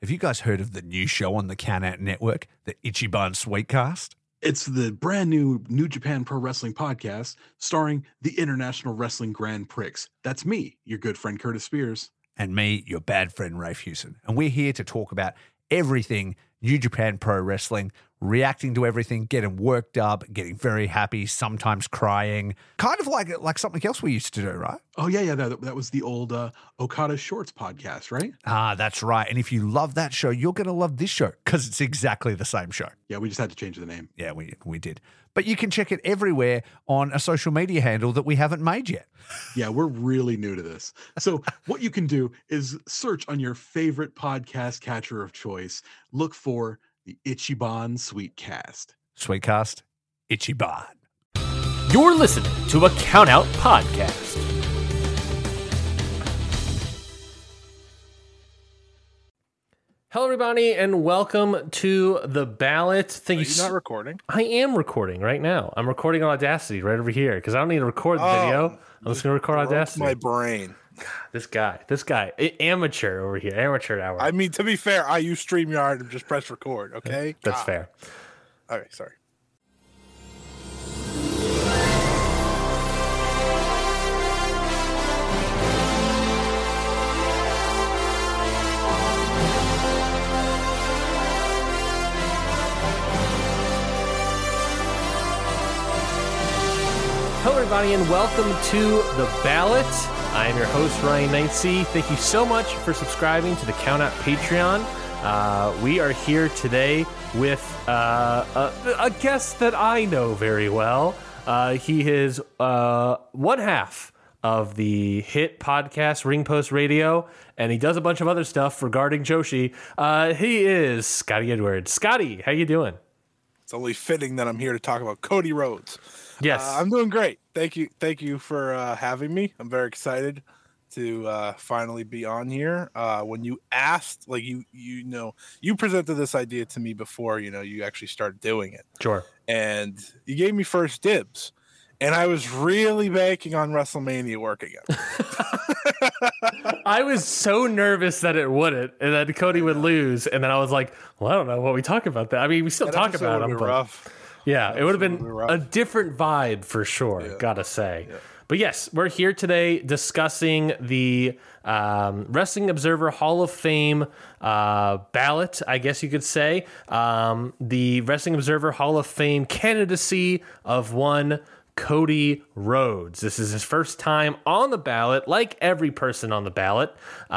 Have you guys heard of the new show on the Count Out Network, the Ichiban Sweetcast? It's the brand new New Japan Pro Wrestling podcast starring the International Wrestling Grand Prix. That's me, your good friend Curtis Spears. And me, your bad friend Rafe Hewson. And we're here to talk about everything New Japan Pro Wrestling, reacting to everything, getting worked up, getting very happy, sometimes crying. Kind of like something else we used to do, right? Oh, yeah. That was the old Okada Shorts podcast, right? Ah, that's right. And if you love that show, you're going to love this show because it's exactly the same show. Yeah, we just had to change the name. Yeah, we did. But you can check it everywhere on a social media handle that we haven't made yet. Yeah, we're really new to this. So what you can do is search on your favorite podcast catcher of choice. Look for the Ichiban Sweetcast. Sweetcast, Ichiban. You're listening to a Count Out Podcast. Hello, everybody, and welcome to The Ballot. Thank you. You're not recording? I am recording right now. I'm recording on Audacity right over here because I don't need to record the video. I'm just going to record Audacity. My brain. This guy, amateur over here, amateur hour. I mean, to be fair, I use StreamYard and just press record, okay? That's fair. Okay, sorry. Hello, everybody, and welcome to The Ballot. I am your host, Ryan Knightsey. Thank you so much for subscribing to the Count Out Patreon. We are here today with a guest that I know very well. He is one half of the hit podcast Ring Post Radio, and he does a bunch of other stuff regarding Joshi. He is Scotty Edwards. Scotty, how you doing? It's only fitting that I'm here to talk about Cody Rhodes. Yes. I'm doing great. Thank you for having me. I'm very excited to finally be on here. When you asked, like you presented this idea to me before, you actually started doing it. Sure. And you gave me first dibs. And I was really banking on WrestleMania working out. I was so nervous that it wouldn't, and that Cody would lose. And then I was like, well, I don't know what we talk about that. I mean, we still talk about him, but rough. Yeah, it would have been a different vibe for sure, gotta say. Yeah. But yes, we're here today discussing the Wrestling Observer Hall of Fame ballot, I guess you could say. The Wrestling Observer Hall of Fame candidacy of one Cody Rhodes. This is his first time on the ballot, like every person on the ballot.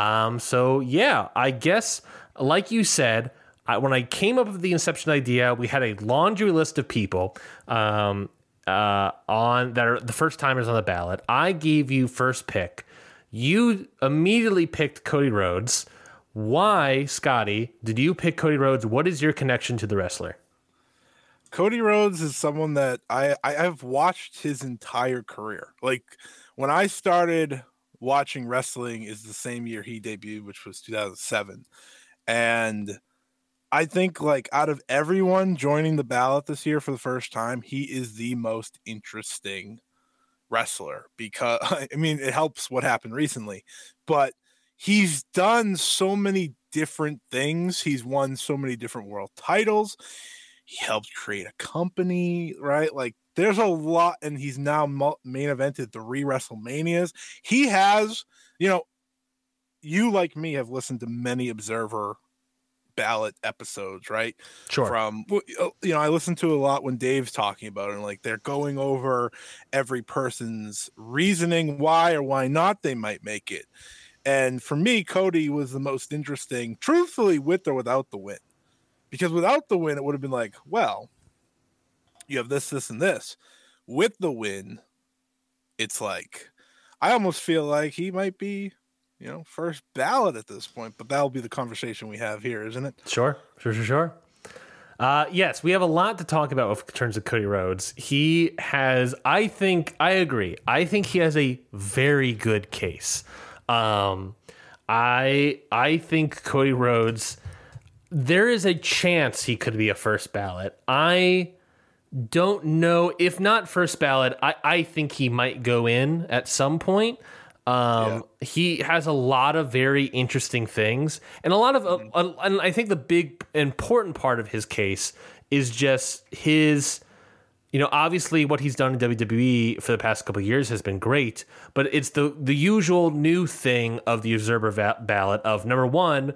So yeah, I guess, like you said, when I came up with the Inception idea, we had a laundry list of people on that are the first timers on the ballot. I gave you first pick. You immediately picked Cody Rhodes. Why, Scotty, did you pick Cody Rhodes? What is your connection to the wrestler? Cody Rhodes is someone that I've watched his entire career. Like when I started watching wrestling is the same year he debuted, which was 2007. And I think, like, out of everyone joining the ballot this year for the first time, he is the most interesting wrestler because, I mean, it helps what happened recently, but he's done so many different things. He's won so many different world titles. He helped create a company, right? Like, there's a lot, and he's now main evented 3 WrestleManias. He has, you like me have listened to many Observer ballot episodes, right? Sure. I listen to a lot when Dave's talking about it, and like they're going over every person's reasoning why or why not they might make it. And for me, Cody was the most interesting, truthfully, with or without the win. Because without the win, it would have been like, well, you have this, this, and this. With the win, it's like, I almost feel like he might be, first ballot at this point, but that'll be the conversation we have here, isn't it? Sure. Yes, we have a lot to talk about in terms of Cody Rhodes. He has, I agree. I think he has a very good case. I think Cody Rhodes, there is a chance he could be a first ballot. I don't know, if not first ballot, I think he might go in at some point. He has a lot of very interesting things, and a lot of, and I think the big important part of his case is just his, obviously what he's done in WWE for the past couple of years has been great, but it's the usual new thing of the Observer ballot of, number one,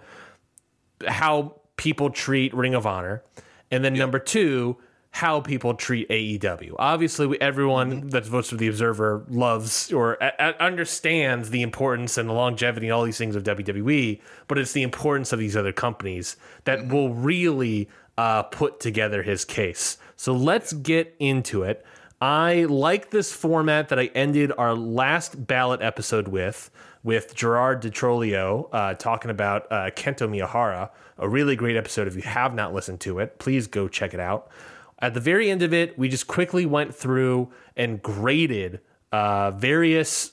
how people treat Ring of Honor, and then number two, how people treat AEW. Obviously, everyone that votes for the Observer loves or understands the importance and the longevity and all these things of WWE, but it's the importance of these other companies that will really put together his case. So let's get into it. I like this format that I ended our last ballot episode with Gerard DiTrolio talking about Kento Miyahara, a really great episode. If you have not listened to it, please go check it out. At the very end of it, we just quickly went through and graded various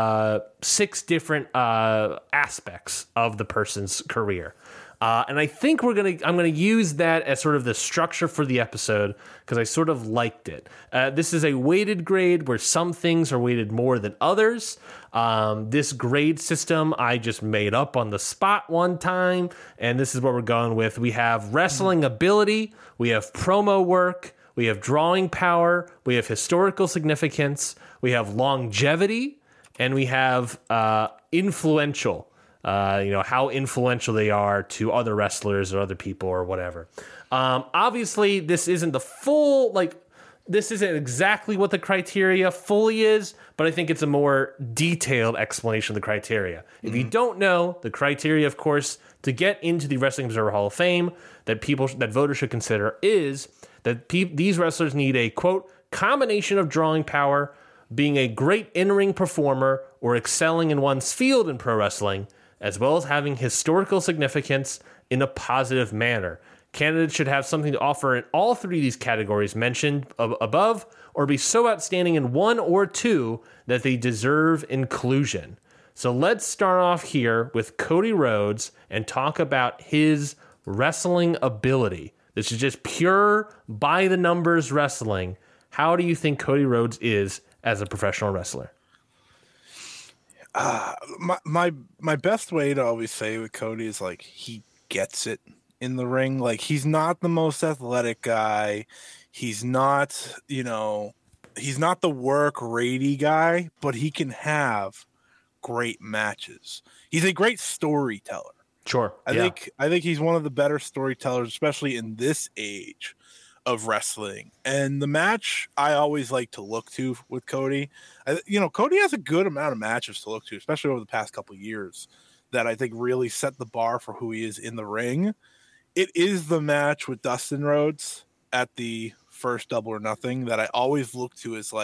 6 different aspects of the person's career. And I think I'm gonna use that as sort of the structure for the episode because I sort of liked it. This is a weighted grade where some things are weighted more than others. This grade system I just made up on the spot one time, and this is what we're going with. We have wrestling ability, we have promo work, we have drawing power, we have historical significance, we have longevity, and we have influential. How influential they are to other wrestlers or other people or whatever. Obviously, this isn't the full, this isn't exactly what the criteria fully is, but I think it's a more detailed explanation of the criteria. If you don't know, the criteria, of course, to get into the Wrestling Observer Hall of Fame that voters should consider is that these wrestlers need a, quote, combination of drawing power, being a great in-ring performer, or excelling in one's field in pro wrestling, as well as having historical significance in a positive manner. Candidates should have something to offer in all 3 of these categories mentioned above, or be so outstanding in 1 or 2 that they deserve inclusion. So let's start off here with Cody Rhodes and talk about his wrestling ability. This is just pure by-the-numbers wrestling. How do you think Cody Rhodes is as a professional wrestler? My best way to always say with Cody is he gets it in the ring. He's not the most athletic guy. He's not, he's not the work ratey guy, but he can have great matches. He's a great storyteller. Sure. I think he's one of the better storytellers, especially in this age of wrestling. And the match I always like to look to with Cody, Cody has a good amount of matches to look to, especially over the past couple of years, that I think really set the bar for who he is in the ring. It is the match with Dustin Rhodes at the first Double or Nothing that I always look to as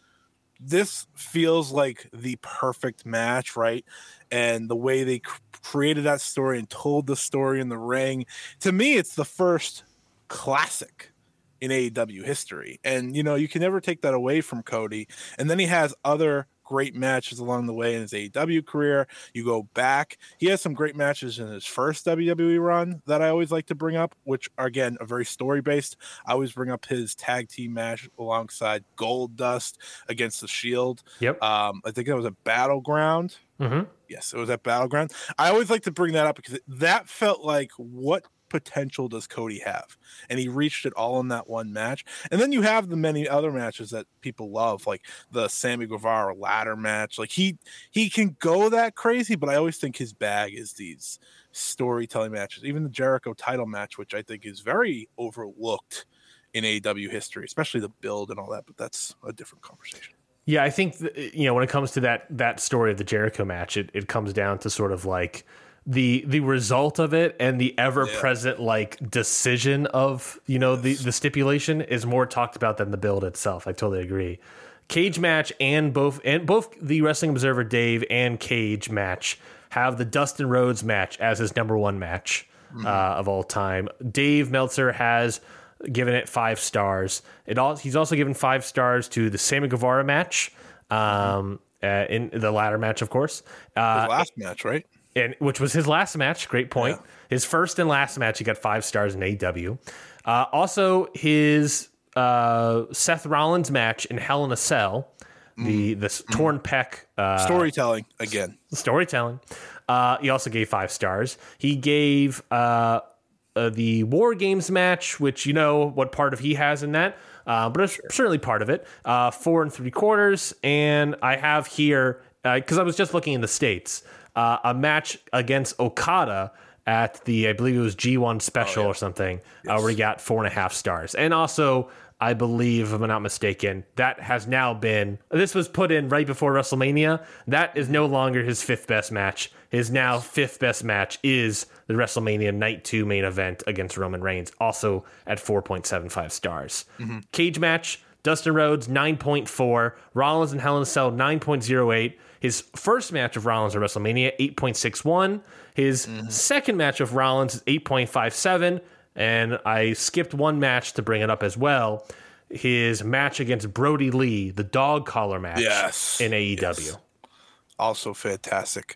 this feels like the perfect match, right? And the way they created that story and told the story in the ring, to me, it's the first classic in AEW history. And, you can never take that away from Cody. And then he has other great matches along the way in his AEW career. You go back, he has some great matches in his first WWE run that I always like to bring up, which are, again, a very story-based. I always bring up his tag team match alongside Goldust against The Shield. Yep. I think that was a Battleground. Mm-hmm. Yes, it was at Battleground. I always like to bring that up because that felt like, what potential does Cody have? And he reached it all in that one match. And then you have the many other matches that people love, like the Sammy Guevara ladder match. He can go that crazy, but I always think his bag is these storytelling matches. Even the Jericho title match, which I think is very overlooked in AEW history, especially the build and all that, but that's a different conversation. Yeah, I think when it comes to that story of the Jericho match, it comes down to sort of the result of it, and the ever-present decision of the stipulation is more talked about than the build itself. I totally agree. Cage match and both the Wrestling Observer Dave and Cage match have the Dustin Rhodes match as his number 1 match of all time. Dave Meltzer has given it 5 stars. He's also given 5 stars to the Sammy Guevara match, in the ladder match, of course. His last match, right? And which was his last match. Great point. Yeah. His first and last match, he got 5 stars in AEW. Also, his Seth Rollins match in Hell in a Cell this torn pec. Storytelling again. Storytelling. He also gave 5 stars. He gave the War Games match, which you know what part of he has in that, but it's certainly part of it. 4 3/4, and I have here because I was just looking in the States, a match against Okada at the, I believe it was G1 special or something, where he got 4.5 stars, and also, I believe, if I'm not mistaken, that has now been, this was put in right before WrestleMania. That is no longer his 5th best match. His now 5th best match is the WrestleMania Night 2 main event against Roman Reigns, also at 4.75 stars. Cage match, Dustin Rhodes, 9.4. Rollins and Hell in a Cell, 9.08. His first match of Rollins at WrestleMania, 8.61. His second match of Rollins is 8.57. And I skipped one match to bring it up as well. His match against Brody Lee, the dog collar match in AEW. Yes. Also fantastic.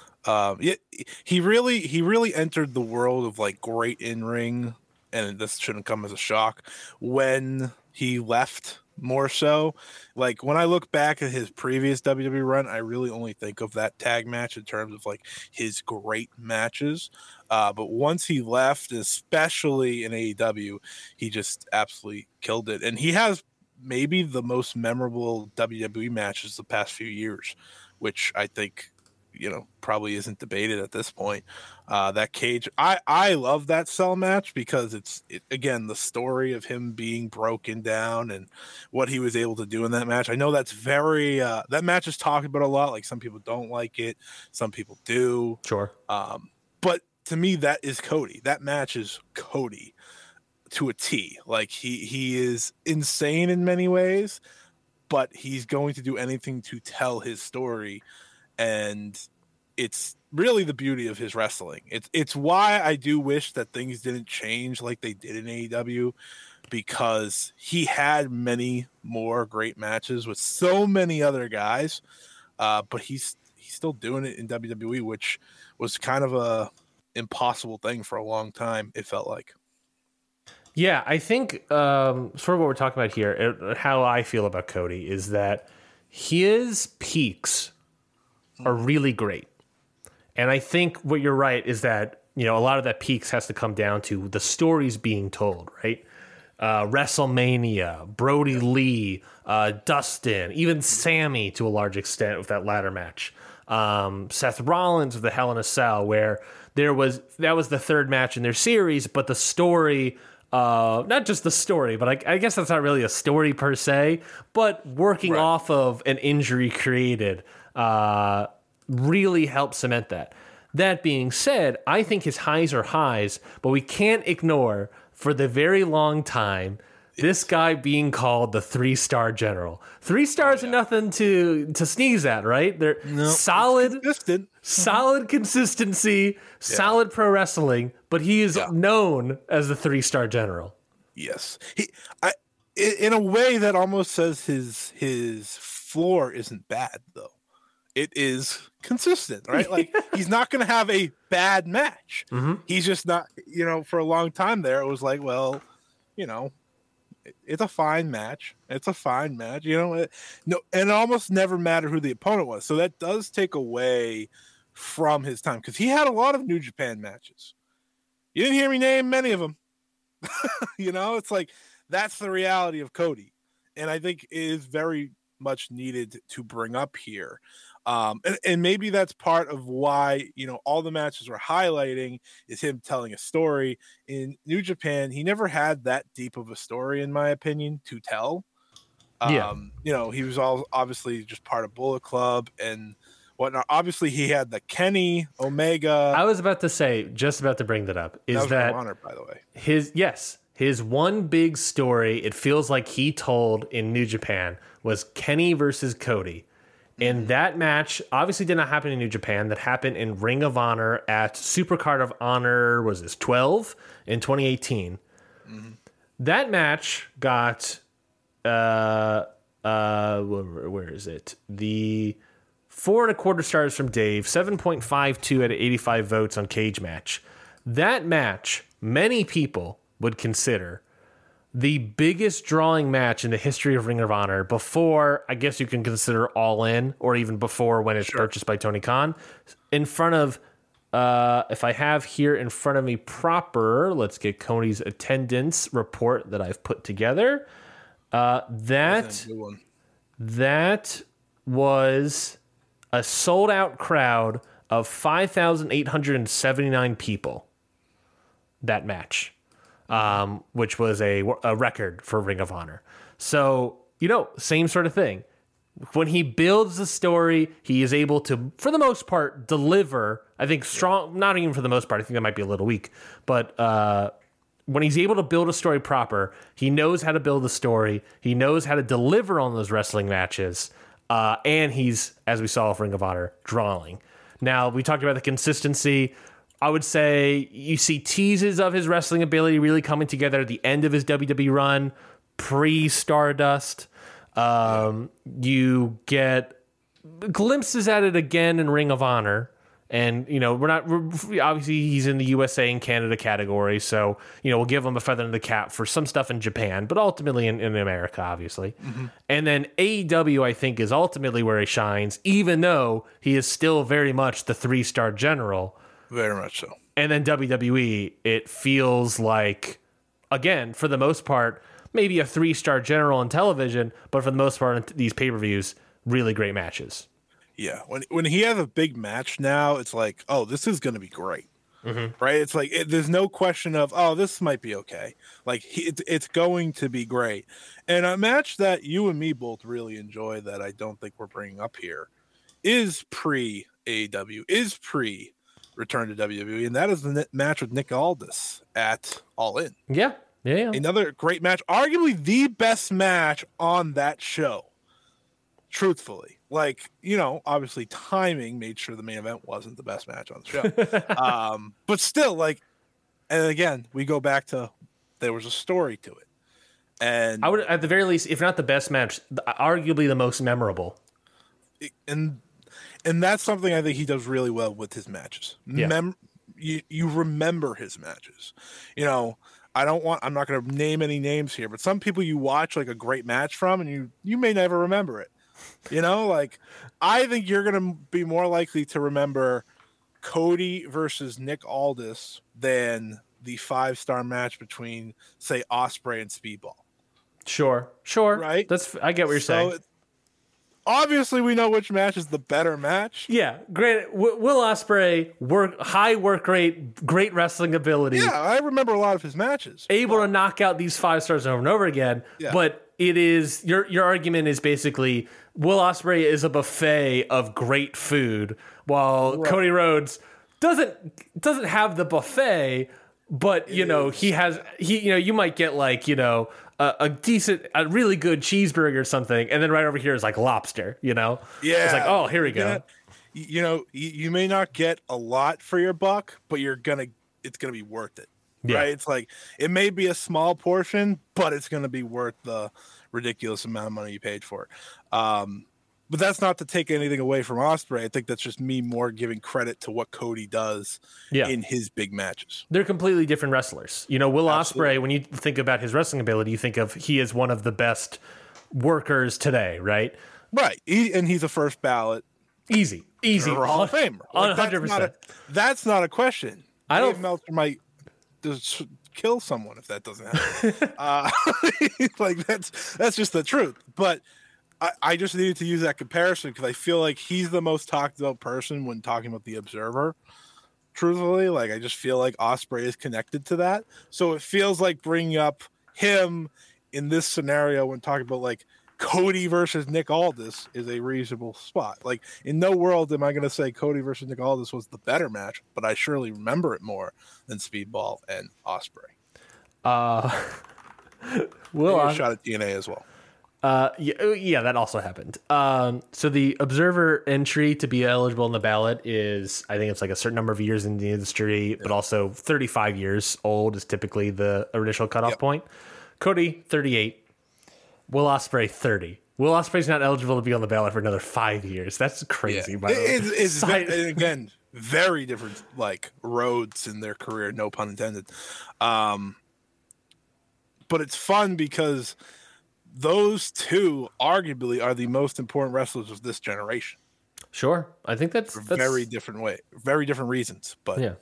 He really entered the world of like great in-ring, and this shouldn't come as a shock, when he left more so. Like when I look back at his previous WWE run, I really only think of that tag match in terms of like his great matches. But once he left, especially in AEW, he just absolutely killed it. And he has maybe the most memorable WWE matches the past few years, which I think, you know, probably isn't debated at this point. That cage, I love that Cell match because it's again, the story of him being broken down and what he was able to do in that match. I know that's very, that match is talked about a lot. Like some people don't like it. Some people do. Sure. But to me, that is Cody. That match is Cody to a T. Like he is insane in many ways, but he's going to do anything to tell his story. And it's really the beauty of his wrestling. It's why I do wish that things didn't change like they did in AEW, because he had many more great matches with so many other guys, but he's still doing it in WWE, which was kind of a impossible thing for a long time, it felt like. Yeah, I think sort of what we're talking about here, how I feel about Cody, is that his peaks are really great. And I think what you're right is that, you know, a lot of that peaks has to come down to the stories being told, right? WrestleMania, Brody Lee, Dustin, even Sammy to a large extent with that ladder match. Seth Rollins with the Hell in a Cell, where that was the third match in their series, but the story, not just the story, but I guess that's not really a story per se, but working off of an injury created, really helped cement that. That being said, I think his highs are highs, but we can't ignore for the very long time this guy being called the 3-star general. 3 stars are nothing to sneeze at, right? They're solid, solid consistency, solid pro wrestling, but he is known as the 3-star general. Yes. In a way that almost says his floor isn't bad, though. It is consistent, right? Like he's not going to have a bad match. He's just not, you know, for a long time there, it was like, well, you know, it's a fine match. It's a fine match, you know, and it almost never mattered who the opponent was. So that does take away from his time, because he had a lot of New Japan matches. You didn't hear me name many of them. You know, it's like, that's the reality of Cody. And I think it is very much needed to bring up here. And maybe that's part of why, you know, all the matches we're highlighting is him telling a story. In New Japan, he never had that deep of a story, in my opinion, to tell. You know, he was obviously just part of Bullet Club and whatnot. Obviously, he had the Kenny Omega. I was about to bring that up. Is that honored, by the way? His one big story, it feels like he told in New Japan, was Kenny versus Cody. And that match obviously did not happen in New Japan. That happened in Ring of Honor at Supercard of Honor, was this 12 in 2018. That match got, where is it? The 4.25 stars from Dave, 7.52 out of 85 votes on Cage Match. That match, many people would consider the biggest drawing match in the history of Ring of Honor before, I guess you can consider All In, or even before when it's purchased by Tony Khan, in front of, if I have here in front of me proper, let's get Cody's attendance report that I've put together. That was a sold out crowd of 5,879 people. That match. Which was a record for Ring of Honor. So, same sort of thing. When he builds the story, he is able to, for the most part, deliver, I think, strong, not even for the most part, I think that might be a little weak, but when he's able to build a story proper, he knows how to build a story, he knows how to deliver on those wrestling matches, and he's, as we saw with Ring of Honor, drawing. Now, we talked about the consistency. I would say you see teases of his wrestling ability really coming together at the end of his WWE run, pre-Stardust. You get glimpses at it again in Ring of Honor. And, obviously he's in the USA and Canada category. So, we'll give him a feather in the cap for some stuff in Japan, but ultimately in America, obviously. Mm-hmm. And then AEW, I think, is ultimately where he shines, even though he is still very much the 3-star general. Very much so. And then WWE, it feels like, again, for the most part, maybe a 3-star general on television, but for the most part, in these pay-per-views, really great matches. Yeah. When he has a big match now, it's like, oh, this is going to be great. Mm-hmm. Right? It's like, there's no question of, oh, this might be okay. Like, it's going to be great. And a match that you and me both really enjoy that I don't think we're bringing up here is pre-AEW, is pre return to WWE, and that is the match with Nick Aldis at All In. Yeah. Another great match, arguably the best match on that show. Truthfully, obviously timing made sure the main event wasn't the best match on the show, but still, and again, we go back to there was a story to it, and I would, at the very least, if not the best match, arguably the most memorable. And that's something I think he does really well with his matches. Yeah. You remember his matches. I'm not going to name any names here, but some people you watch like a great match from and you may never remember it. I think you're going to be more likely to remember Cody versus Nick Aldis than the 5-star match between, say, Ospreay and Speedball. Sure. Right? I get what you're saying. Obviously, we know which match is the better match. Yeah, great. Will Ospreay, high work rate, great wrestling ability. Yeah, I remember a lot of his matches. Able to knock out these 5-stars over and over again. Yeah. But it is your argument is basically Will Ospreay is a buffet of great food, while Cody Rhodes doesn't have the buffet. But he has you might get a really good cheeseburger or something, and then right over here is like lobster. Yeah, it's like, oh, here we go. You may not get a lot for your buck, but it's gonna be worth it. Yeah. Right? It's like it may be a small portion, but it's gonna be worth the ridiculous amount of money you paid for it. But that's not to take anything away from Ospreay. I think that's just me more giving credit to what Cody does in his big matches. They're completely different wrestlers. Will Ospreay, when you think about his wrestling ability, you think of he is one of the best workers today, right? Right. He's a first ballot. Easy. Hall of Famer. 100%. That's not a question. Dave Meltzer might just kill someone if that doesn't happen. That's just the truth. But I just needed to use that comparison because I feel like he's the most talked about person when talking about the Observer. Truthfully, I just feel like Ospreay is connected to that. So it feels like bringing up him in this scenario when talking about Cody versus Nick Aldis is a reasonable spot. In no world am I going to say Cody versus Nick Aldis was the better match, but I surely remember it more than Speedball and Ospreay. Will shot at TNA as well. Yeah, that also happened. So the Observer entry to be eligible on the ballot is, I think it's a certain number of years in the industry, but also 35 years old is typically the initial cutoff point. Cody, 38. Will Ospreay, 30. Will Ospreay's not eligible to be on the ballot for another 5 years. That's crazy. By the way. It's again, very different roads in their career, no pun intended. But but it's fun because those two arguably are the most important wrestlers of this generation. Sure. I think that's very different reasons, but yeah.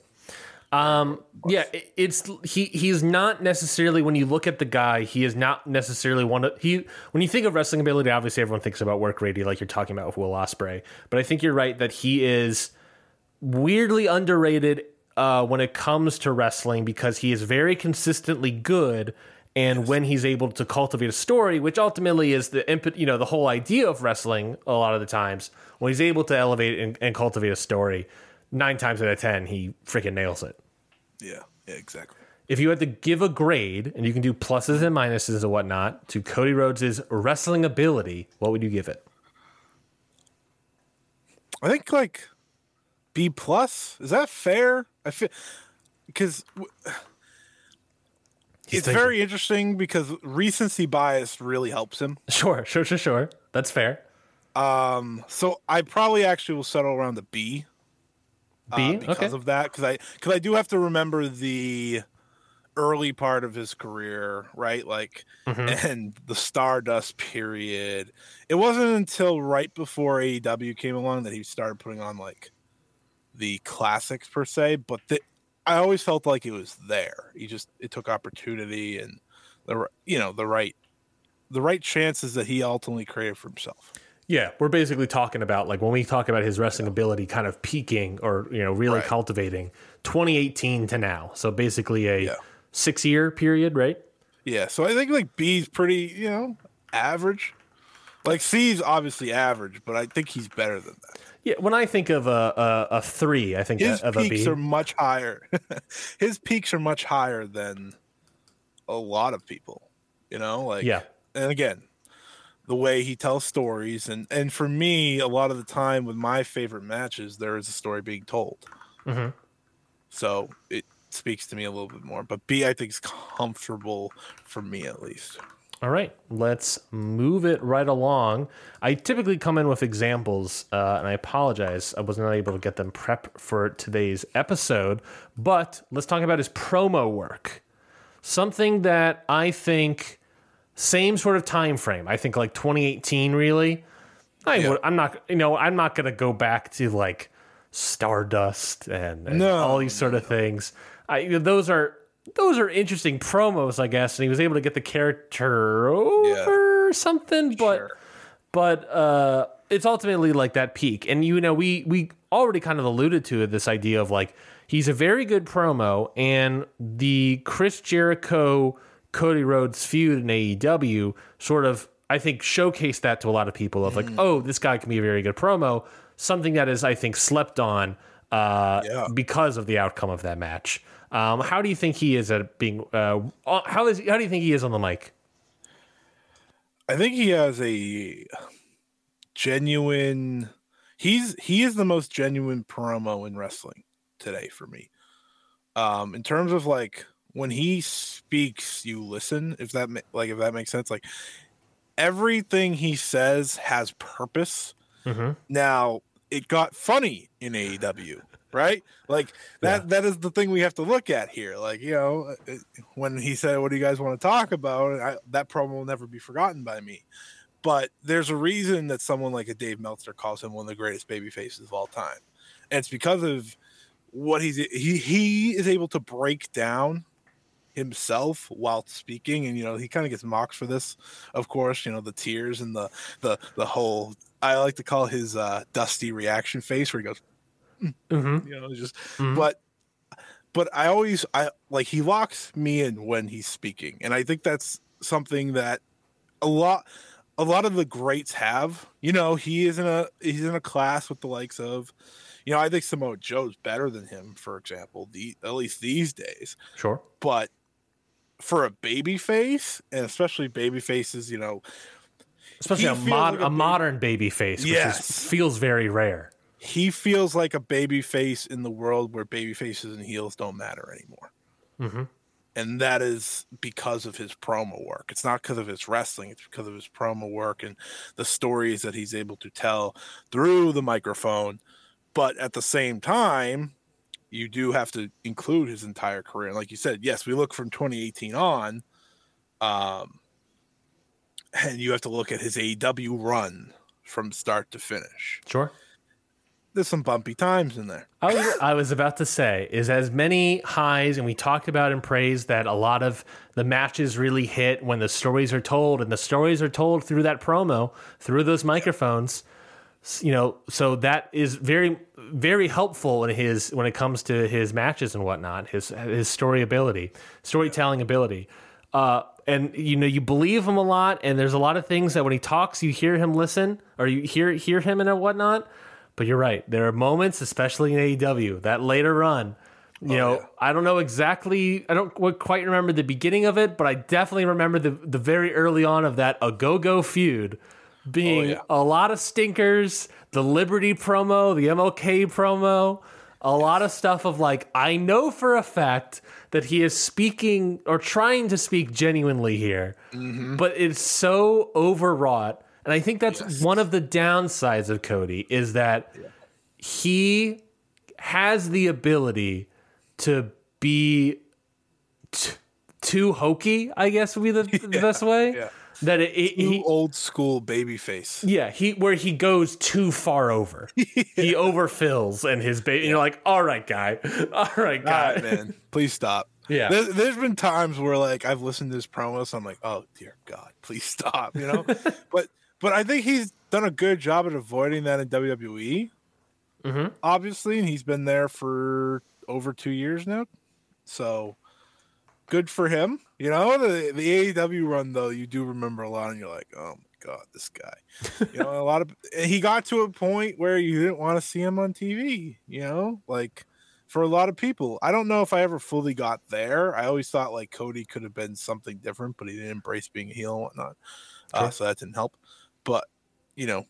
He's not necessarily, when you look at the guy, he is not necessarily when you think of wrestling ability, obviously everyone thinks about work rate, like you're talking about with Will Ospreay, but I think you're right that he is weirdly underrated when it comes to wrestling because he is very consistently good. And when he's able to cultivate a story, which ultimately is the input, the whole idea of wrestling a lot of the times, when he's able to elevate and cultivate a story, 9 times out of 10, he freaking nails it. Yeah, exactly. If you had to give a grade, and you can do pluses and minuses and whatnot, to Cody Rhodes' wrestling ability, what would you give it? I think like B+. Is that fair? I feel because it's very interesting because recency bias really helps him. Sure. That's fair. So I probably actually will settle around the B. Because of that, because I do have to remember the early part of his career, right? Like, and the Stardust period. It wasn't until right before AEW came along that he started putting on like the classics per se, but I always felt like it was there. It took opportunity and the right chances that he ultimately created for himself. Yeah, we're basically talking about, like, when we talk about his wrestling ability kind of peaking or, really cultivating 2018 to now. So basically a 6-year period, right? Yeah, so I think like B's pretty, average. Like C's obviously average, but I think he's better than that. Yeah, when I think of a 3, I think his of a B. His peaks are much higher. His peaks are much higher than a lot of people, And again, the way he tells stories, and for me, a lot of the time with my favorite matches, there is a story being told. Mm-hmm. So it speaks to me a little bit more. But B, I think, is comfortable for me at least. All right, let's move it right along. I typically come in with examples, and I apologize. I was not able to get them prepped for today's episode. But let's talk about his promo work. Something that I think... Same sort of time frame. I think like 2018, really. I'm not going to go back to like Stardust and all these sort of things. Those are interesting promos, I guess. And he was able to get the character over something, but it's ultimately like that peak. And we already kind of alluded to this idea of like he's a very good promo, and the Chris Jericho Cody Rhodes feud in AEW sort of, I think, showcased that to a lot of people of like, oh, this guy can be a very good promo. Something that is, I think, slept on because of the outcome of that match. How do you think he is at being? How do you think he is on the mic? I think he has a genuine. He is the most genuine promo in wrestling today for me. In terms of like. When he speaks, you listen. If that makes sense, like everything he says has purpose. Mm-hmm. Now it got funny in AEW, right? Like that is the thing we have to look at here. Like when he said, "What do you guys want to talk about?" That promo will never be forgotten by me. But there's a reason that someone like a Dave Meltzer calls him one of the greatest baby faces of all time, and it's because of what he is able to break down himself while speaking, and he kind of gets mocked for this, of course, the tears and the whole, I like to call his Dusty reaction face where he goes but I like, he locks me in when he's speaking, and I think that's something that a lot of the greats have. He's in a class with the likes of, I think Samoa Joe's better than him, for example, at least these days. Sure. But for a baby face, and especially baby faces, especially a modern baby face, which feels very rare. He feels like a baby face in the world where baby faces and heels don't matter anymore. Mm-hmm. And that is because of his promo work. It's not because of his wrestling. It's because of his promo work and the stories that he's able to tell through the microphone. But at the same time, you do have to include his entire career. And like you said, yes, we look from 2018 on. And you have to look at his AEW run from start to finish. Sure. There's some bumpy times in there. I was about to say, is as many highs, and we talked about and praised that a lot of the matches really hit when the stories are told, and the stories are told through that promo, through those microphones. You know, so that is very, very helpful in his when it comes to his matches and whatnot, his storytelling ability. And you know, you believe him a lot, and there's a lot of things that when he talks, you hear him listen, or you hear him and whatnot. But you're right. There are moments, especially in AEW, that later run. You know, I don't know exactly. I don't quite remember the beginning of it, but I definitely remember the very early on of that A-Go-Go feud being a lot of stinkers, the Liberty promo, the MLK promo, a lot of stuff of like, I know for a fact that he is speaking or trying to speak genuinely here, but it's so overwrought. And I think that's one of the downsides of Cody is that he has the ability to be too hokey, I guess would be the best way. Yeah. That he old school babyface. Yeah, where he goes too far over. He overfills and his baby. And you're like, all right, guy. All right, man. Please stop. Yeah. There's been times where like I've listened to this promo, so I'm like, oh dear God, please stop. You know, but I think he's done a good job at avoiding that in WWE. Obviously, and he's been there for over 2 years now. So good for him. You know, the AEW run though, you do remember a lot, and you're like, oh my God, this guy. You know, he got to a point where you didn't want to see him on TV. You know, like for a lot of people, I don't know if I ever fully got there. I always thought like Cody could have been something different, but he didn't embrace being a heel and whatnot. So that didn't help. But you know,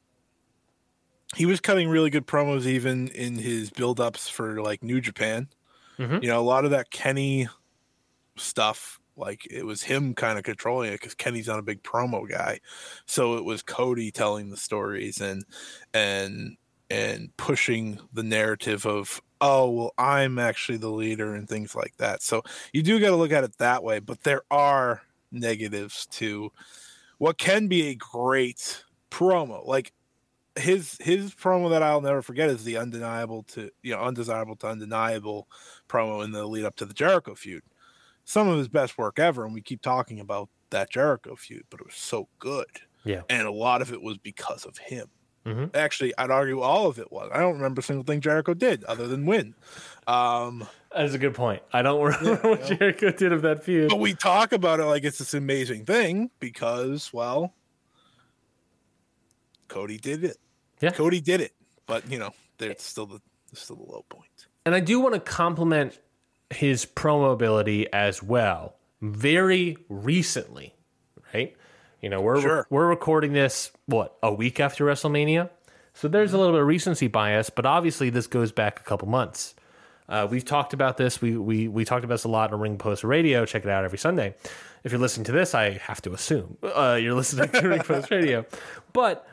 he was cutting really good promos even in his build-ups for like New Japan. You know, a lot of that Kenny stuff, like it was him kind of controlling it because Kenny's not a big promo guy. So it was Cody telling the stories and pushing the narrative of, oh, well, I'm actually the leader and things like that. So you do got to look at it that way, but there are negatives to what can be a great promo. Like his promo that I'll never forget is the undesirable to undeniable promo in the lead up to the Jericho feud. Some of his best work ever, and we keep talking about that Jericho feud, but it was so good. Yeah. And a lot of it was because of him. Actually, I'd argue all of it was. I don't remember a single thing Jericho did other than win. That's a good point. I don't remember what Jericho did of that feud. But we talk about it like it's this amazing thing because, well, Cody did it. Yeah. Cody did it. But, you know, there's still the low point. And I do want to compliment his promo ability as well. Very recently, right? You know, we're recording this, a week after WrestleMania? So there's a little bit of recency bias, but obviously this goes back a couple months. We've talked about this. We talked about this a lot on Ring Post Radio. Check it out every Sunday. If you're listening to this, I have to assume you're listening to Ring Post Radio. But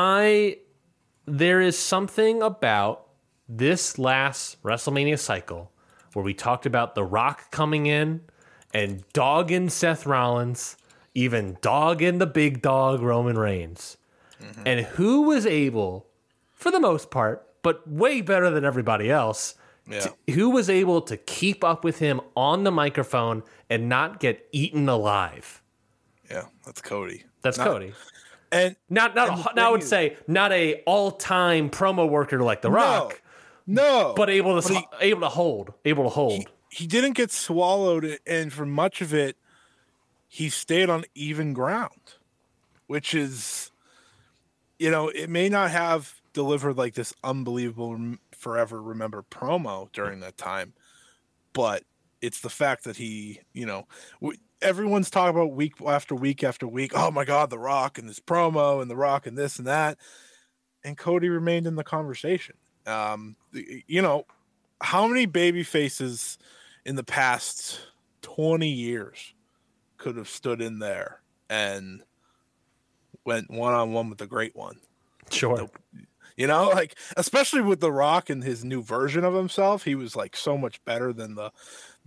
there is something about this last WrestleMania cycle where we talked about The Rock coming in and dogging Seth Rollins, even dogging the big dog Roman Reigns. And who was able, for the most part, but way better than everybody else, who was able to keep up with him on the microphone and not get eaten alive? Yeah, that's Cody. Cody. And I would say not a all-time promo worker like The Rock. No, but able to hold. He didn't get swallowed, and for much of it, he stayed on even ground, which is, you know, it may not have delivered like this unbelievable forever remember promo during that time, but it's the fact that he, you know, everyone's talking about week after week after week. Oh my God, The Rock and this promo and The Rock and this and that. And Cody remained in the conversation. You know, how many baby faces in the past 20 years could have stood in there and went one-on-one with the great one? Sure. You know, like, especially with The Rock and his new version of himself, he was like so much better than the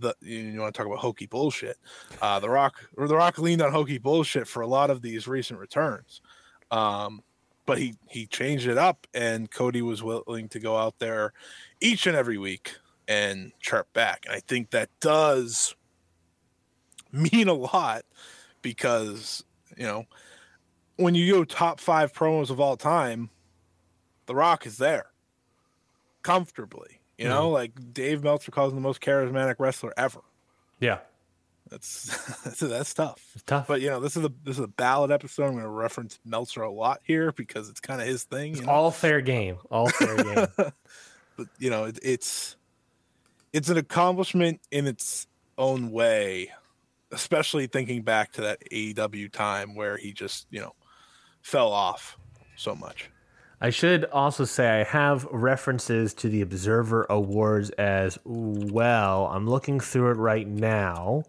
you want to talk about hokey bullshit. The Rock leaned on hokey bullshit for a lot of these recent returns. But he changed it up, and Cody was willing to go out there each and every week and chirp back. And I think that does mean a lot because, when you go top 5 promos of all time, The Rock is there comfortably. Like Dave Meltzer calls him the most charismatic wrestler ever. Yeah. That's tough. It's tough. But this is a ballad episode. I'm going to reference Meltzer a lot here because it's kind of his thing. It's all fair game. All fair game. But it's an accomplishment in its own way, especially thinking back to that AEW time where he just fell off so much. I should also say I have references to the Observer Awards as well. I'm looking through it right now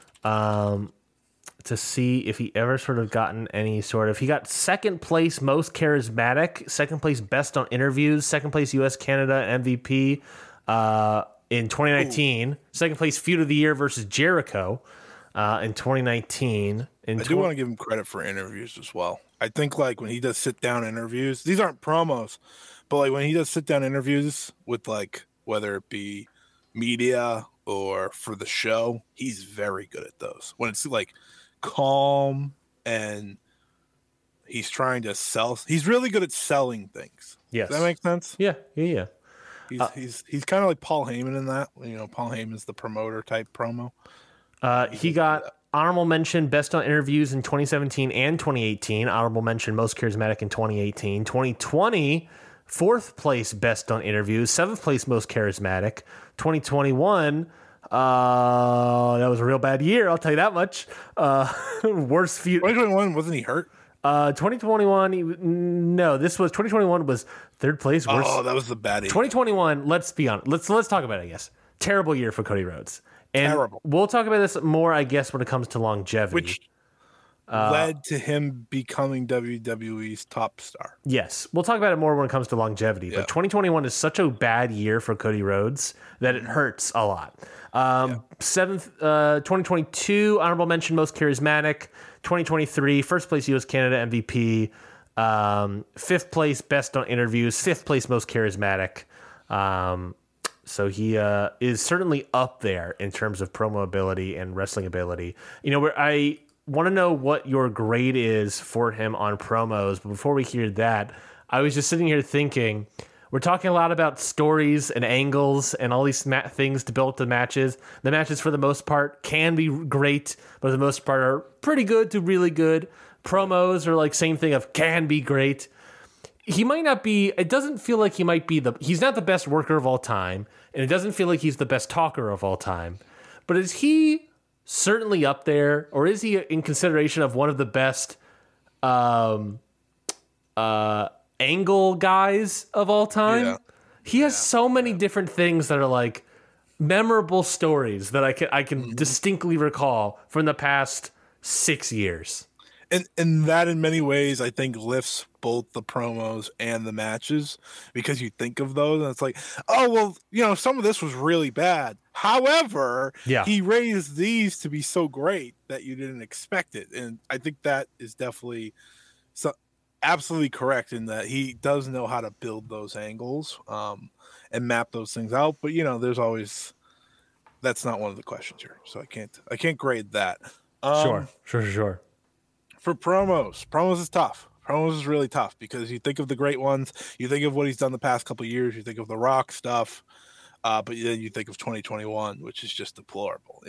to see if he ever sort of gotten any sort of... He got second place most charismatic, second place best on interviews, second place US Canada MVP in 2019, second place feud of the year versus Jericho in 2019. I do want to give him credit for interviews as well. I think like when he does sit down interviews, these aren't promos, but like when he does sit down interviews with like whether it be media or for the show, he's very good at those. When it's like calm and he's trying to sell, he's really good at selling things. Yes. Does that make sense? Yeah. He's kind of like Paul Heyman in that. Paul Heyman's the promoter type promo. He got honorable mention best on interviews in 2017 and 2018. Honorable mention most charismatic in 2018. 2020, fourth place best on interviews, seventh place most charismatic. 2021, that was a real bad year, I'll tell you that much. Worst feud. 2021, wasn't he hurt? 2021, no, this was 2021 was third place. Worst. Oh, that was the bad year. 2021, let's be honest. Let's talk about it, I guess. Terrible year for Cody Rhodes. And terrible. We'll talk about this more, I guess, when it comes to longevity. Which led to him becoming WWE's top star. Yes. We'll talk about it more when it comes to longevity. Yeah. But 2021 is such a bad year for Cody Rhodes that it hurts a lot. 2022, honorable mention, most charismatic. 2023, first place US Canada MVP. Fifth place, best on interviews. Fifth place, most charismatic. So he is certainly up there in terms of promo ability and wrestling ability. Where I want to know what your grade is for him on promos. But before we hear that, I was just sitting here thinking, we're talking a lot about stories and angles and all these things to build up the matches. The matches, for the most part, can be great, but for the most part are pretty good to really good. Promos are like same thing of can be great. He might not be, it doesn't feel like he might be he's not the best worker of all time, and it doesn't feel like he's the best talker of all time. But is he certainly up there, or is he in consideration of one of the best angle guys of all time? Yeah. He has so many different things that are like memorable stories that I can distinctly recall from the past 6 years. And that in many ways, I think, lifts both the promos and the matches, because you think of those and it's like, oh, well, some of this was really bad. However, he raised these to be so great that you didn't expect it. And I think that is definitely absolutely correct in that he does know how to build those angles and map those things out. But, there's always, that's not one of the questions here. So I can't grade that. Sure. For promos is tough. Promos is really tough because you think of the great ones, you think of what he's done the past couple of years, you think of the Rock stuff, but then you think of 2021, which is just deplorable.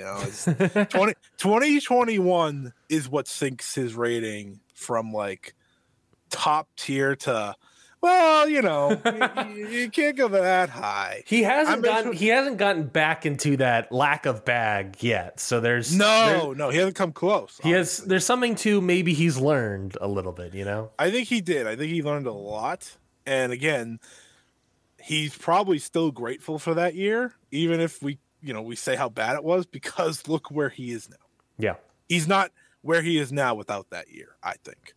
2021 is what sinks his rating from like top tier to, well, you can't go that high. He hasn't gotten back into that lack of bag yet. So there's he hasn't come close. There's something to maybe he's learned a little bit, I think he did. I think he learned a lot. And again, he's probably still grateful for that year, even if we say how bad it was, because look where he is now. Yeah. He's not where he is now without that year, I think.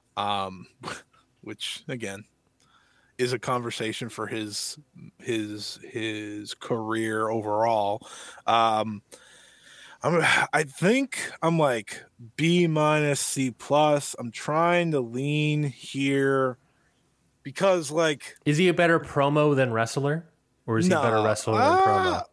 Which again, is a conversation for his career overall. I think I'm like B minus C plus. I'm trying to lean here because like, is he a better promo than wrestler, or is he a better wrestler than promo?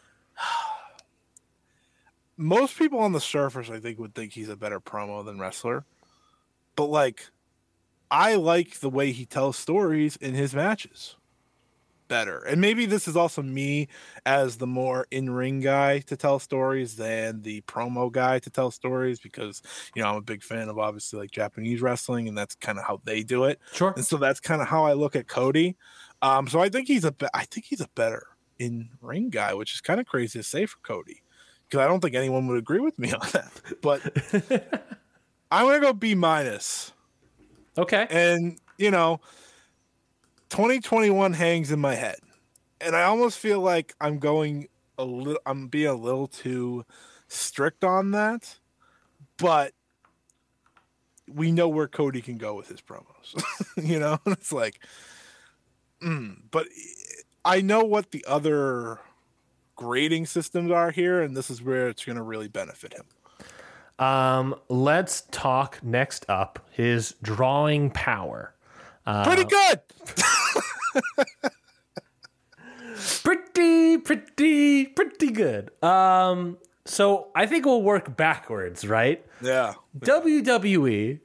Most people on the surface, I think, would think he's a better promo than wrestler, but like, I like the way he tells stories in his matches better. And maybe this is also me as the more in-ring guy to tell stories than the promo guy to tell stories, because I'm a big fan of obviously like Japanese wrestling, and that's kind of how they do it. Sure. And so that's kind of how I look at Cody. So I think he's a better in-ring guy, which is kind of crazy to say for Cody, because I don't think anyone would agree with me on that. But I'm gonna go B minus. Okay. And 2021 hangs in my head, and I almost feel like I'm being a little too strict on that, but we know where Cody can go with his promos. It's like, but I know what the other grading systems are here, and this is where it's going to really benefit him. Let's talk next up his drawing power. Pretty good. pretty good. So I think we'll work backwards, right? Yeah. WWE.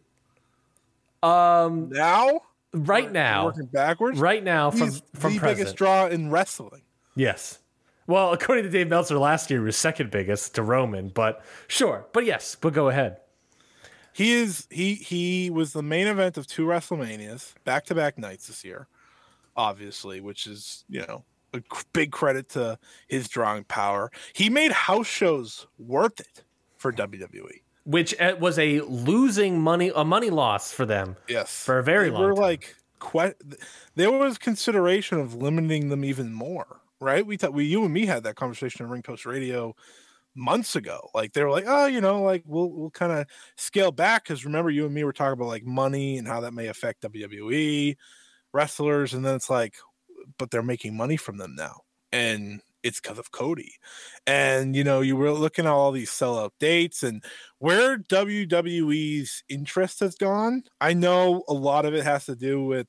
Now? Right now. Working backwards? Right now from the present. biggest draw in wrestling. Yes. Well, according to Dave Meltzer, last year was second biggest to Roman, but sure. But yes, but go ahead. He was the main event of 2 WrestleManias, back-to-back nights this year, obviously, which is, a big credit to his drawing power. He made house shows worth it for WWE. Which was a money loss for them. Yes. For a very long time. There was consideration of limiting them even more, right? You and me had that conversation on Ring Post Radio months ago. Like they were like, we'll kind of scale back, because remember, you and me were talking about like money and how that may affect WWE wrestlers, and then it's like, but they're making money from them now, and it's because of Cody. And you were looking at all these sellout dates and where WWE's interest has gone. I know a lot of it has to do with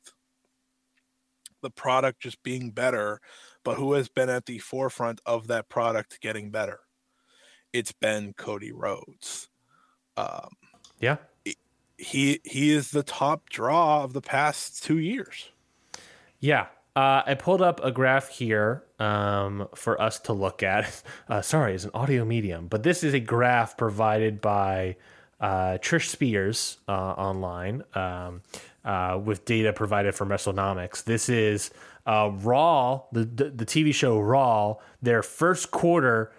the product just being better, but who has been at the forefront of that product getting better? It's been Cody Rhodes. Yeah. He is the top draw of the past 2 years. Yeah. I pulled up a graph here for us to look at. Sorry, it's an audio medium, but this is a graph provided by Trish Spears online with data provided from WrestleNomics. This is Raw, the TV show Raw, their first quarter.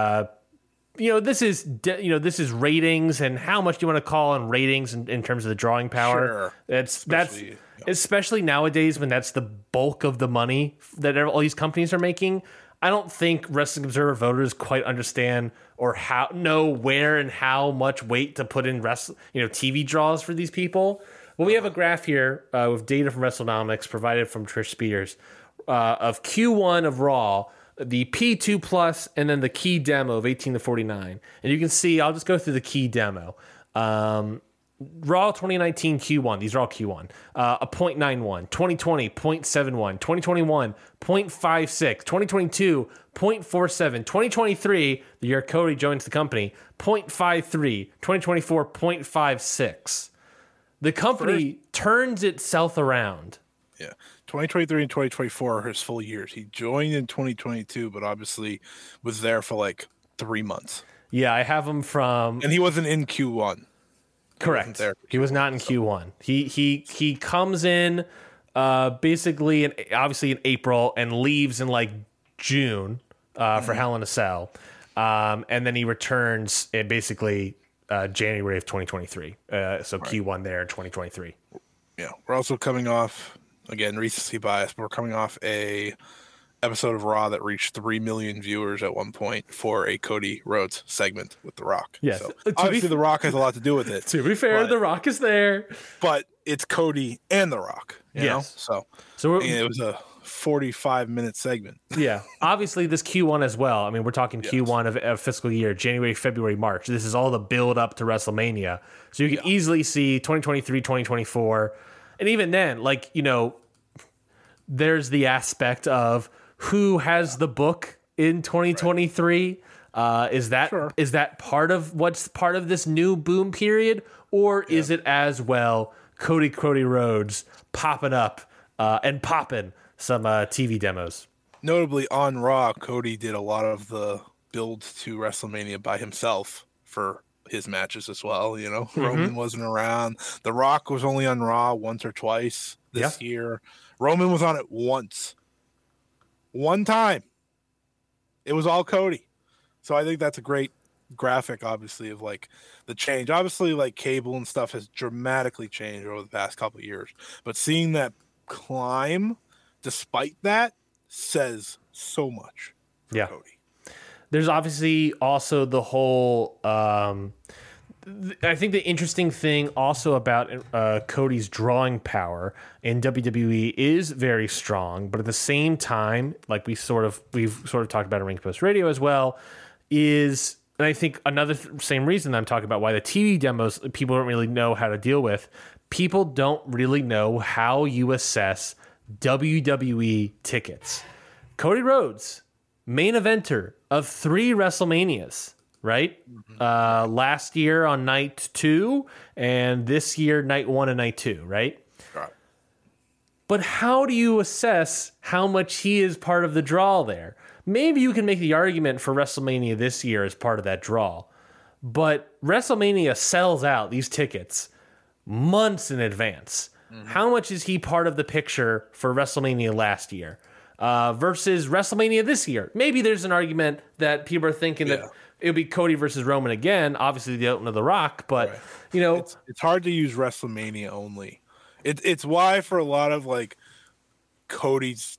This is ratings, and how much do you want to call on ratings in terms of the drawing power? Sure. Especially nowadays when that's the bulk of the money that all these companies are making. I don't think Wrestling Observer voters quite understand or know where and how much weight to put in TV draws for these people. Well, we have a graph here with data from WrestleNomics provided from Trish Spears of Q1 of Raw, the P2 Plus, and then the key demo of 18 to 49. And you can see, I'll just go through the key demo. Raw 2019 Q1, these are all Q1, a 0.91, 2020 0.71, 2021 0.56, 2022 0.47, 2023, the year Cody joins the company, 0.53, 2024 0.56. The company turns itself around. Yeah. 2023 and 2024 are his full years. He joined in 2022, but obviously was there for like 3 months. Yeah, I have him from... And he wasn't in Q1. Correct. He was not in Q1. He comes in basically obviously in April and leaves in like June for Hell in a Cell. And then he returns in basically January of 2023. So Q1 there in 2023. Yeah. We're also coming off, again, recency bias, but we're coming off a episode of Raw that reached 3 million viewers at one point for a Cody Rhodes segment with The Rock. Yes. So obviously The Rock has a lot to do with it. To be fair, The Rock is there. But it's Cody and The Rock. You know? So it was a 45-minute segment. Yeah. Obviously, this Q1 as well. I mean, we're talking Q1 of fiscal year, January, February, March. This is all the build up to WrestleMania. So you can easily see 2023, 2024. And even then, like, you know, there's the aspect of who has the book in 2023. Is that part of what's part of this new boom period? Or is it as well Cody Rhodes popping up and popping some TV demos? Notably on Raw, Cody did a lot of the build to WrestleMania by himself for his matches as well. You know, Roman wasn't around. The Rock was only on Raw once or twice this year. Roman was on it once. One time. It was all Cody. So I think that's a great graphic, obviously, of like the change. Obviously, like cable and stuff has dramatically changed over the past couple of years. But seeing that climb despite that says so much for Cody. There's obviously also the whole I think the interesting thing also about Cody's drawing power in WWE is very strong, but at the same time, like we've sort of talked about in Ring Post Radio as well, is, and I think another same reason I'm talking about why the TV demos people don't really know how to deal with. People don't really know how you assess WWE tickets. Cody Rhodes, main eventer of 3 WrestleManias, right? Last year on night 2, and this year night 1 and night 2, right? Right. But how do you assess how much he is part of the draw there? Maybe you can make the argument for WrestleMania this year as part of that draw, but WrestleMania sells out these tickets months in advance. How much is he part of the picture for WrestleMania last year versus WrestleMania this year? Maybe there's an argument that people are thinking that it would be Cody versus Roman again. Obviously, they don't know The Rock, but you know, it's hard to use WrestleMania only. It's why for a lot of like Cody's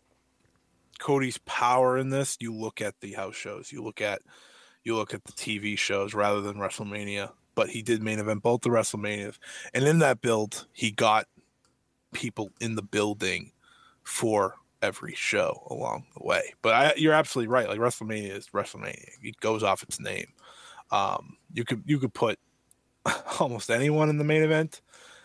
power in this, you look at the house shows, you look at the TV shows rather than WrestleMania. But he did main event both the WrestleManias, and in that build, he got people in the building for every show along the way. But you're absolutely right. Like WrestleMania is WrestleMania. It goes off its name. You could put almost anyone in the main event,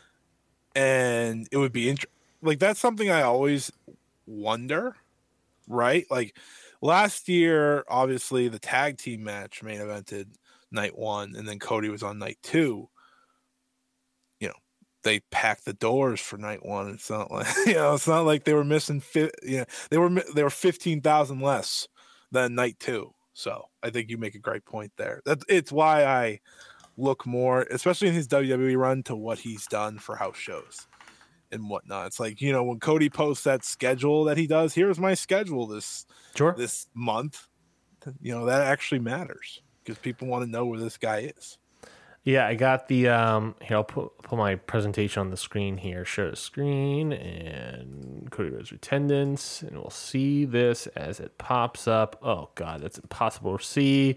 and it would be like that's something I always wonder, right? Like last year, obviously the tag team match main evented night 1, and then Cody was on night 2. You know, they packed the doors for night 1. It's not like it's not like they were missing. They were 15,000 less than night 2. So I think you make a great point there. It's why I look more, especially in his WWE run, to what he's done for house shows and whatnot. It's like, when Cody posts that schedule that he does, here's my schedule this month. That actually matters. Because people want to know where this guy is. Yeah, I got the here. I'll put my presentation on the screen here. Share the screen and Cody Rhodes attendance, and we'll see this as it pops up. Oh God, that's impossible to see.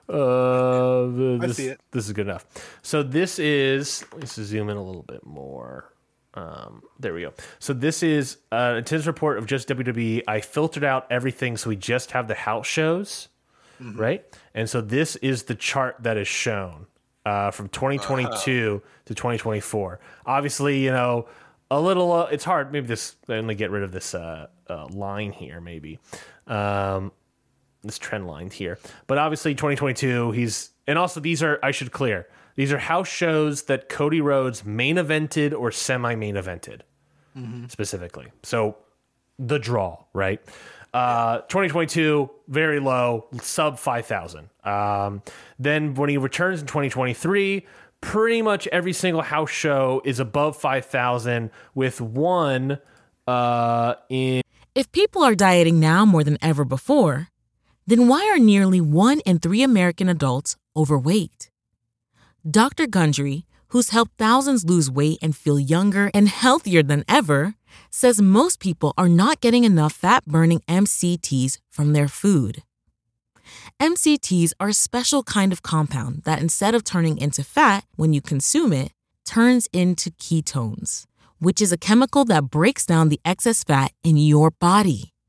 I see it. This is good enough. So this is. Let's zoom in a little bit more. There we go. So this is an attendance report of just WWE. I filtered out everything, so we just have the house shows. Right, and so this is the chart that is shown from 2022 to 2024. Obviously, a little. It's hard. Maybe let me get rid of this line here. Maybe this trend line here. But obviously, 2022. And also these are. I should clear. These are house shows that Cody Rhodes main evented or semi-main evented specifically. So the draw, right? 2022, very low, sub 5,000. Then when he returns in 2023, pretty much every single house show is above 5,000 with one in... If people are dieting now more than ever before, then why are nearly 1 in 3 American adults overweight? Dr. Gundry, who's helped thousands lose weight and feel younger and healthier than ever, says most people are not getting enough fat-burning MCTs from their food. MCTs are a special kind of compound that instead of turning into fat when you consume it, turns into ketones, which is a chemical that breaks down the excess fat in your body.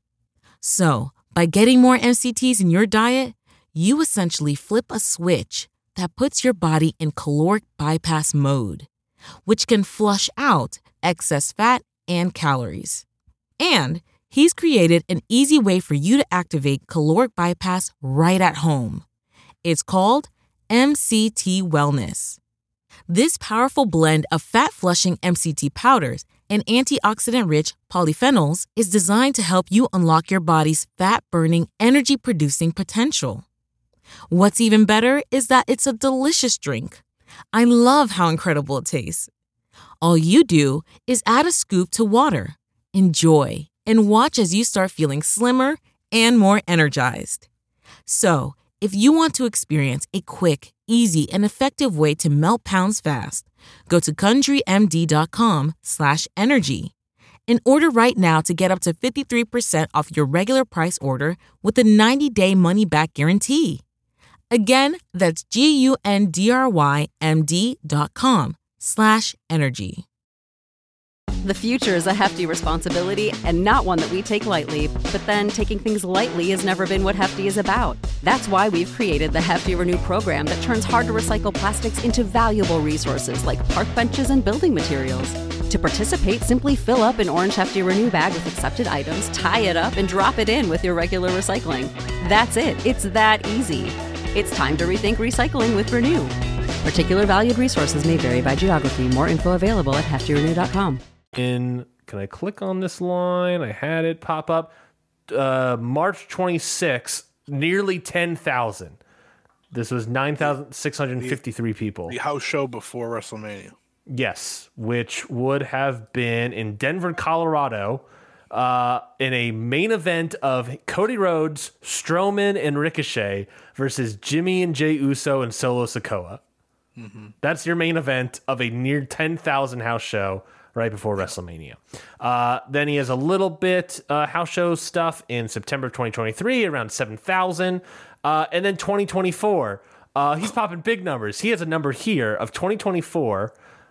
So, by getting more MCTs in your diet, you essentially flip a switch that puts your body in caloric bypass mode, which can flush out excess fat and calories. And he's created an easy way for you to activate caloric bypass right at home. It's called MCT Wellness. This powerful blend of fat-flushing MCT powders and antioxidant-rich polyphenols is designed to help you unlock your body's fat-burning, energy-producing potential. What's even better is that it's a delicious drink. I love how incredible it tastes. All you do is add a scoop to water, enjoy, and watch as you start feeling slimmer and more energized. So, if you want to experience a quick, easy, and effective way to melt pounds fast, go to CountryMD.com/energy and order right now to get up to 53% off your regular price order with a 90-day money-back guarantee. Again, that's GUNDRYMD.com/energy. The future is a hefty responsibility and not one that we take lightly. But then taking things lightly has never been what Hefty is about. That's why we've created the Hefty Renew program that turns hard-to-recycle plastics into valuable resources like park benches and building materials. To participate, simply fill up an orange Hefty Renew bag with accepted items, tie it up, and drop it in with your regular recycling. That's it. It's that easy. It's time to rethink recycling with Renew. Particular valued resources may vary by geography. More info available at heftyrenew.com. Can I click on this line? I had it pop up. March 26th, nearly 10,000. This was 9,653 people. The house show before WrestleMania. Yes, which would have been in Denver, Colorado, in a main event of Cody Rhodes, Strowman, and Ricochet versus Jimmy and Jey Uso and Solo Sikoa. Mm-hmm. That's your main event of a near 10,000 house show right before WrestleMania. Then he has a little bit house show stuff in September 2023, around 7,000. And then 2024, he's popping big numbers. He has a number here of 2024,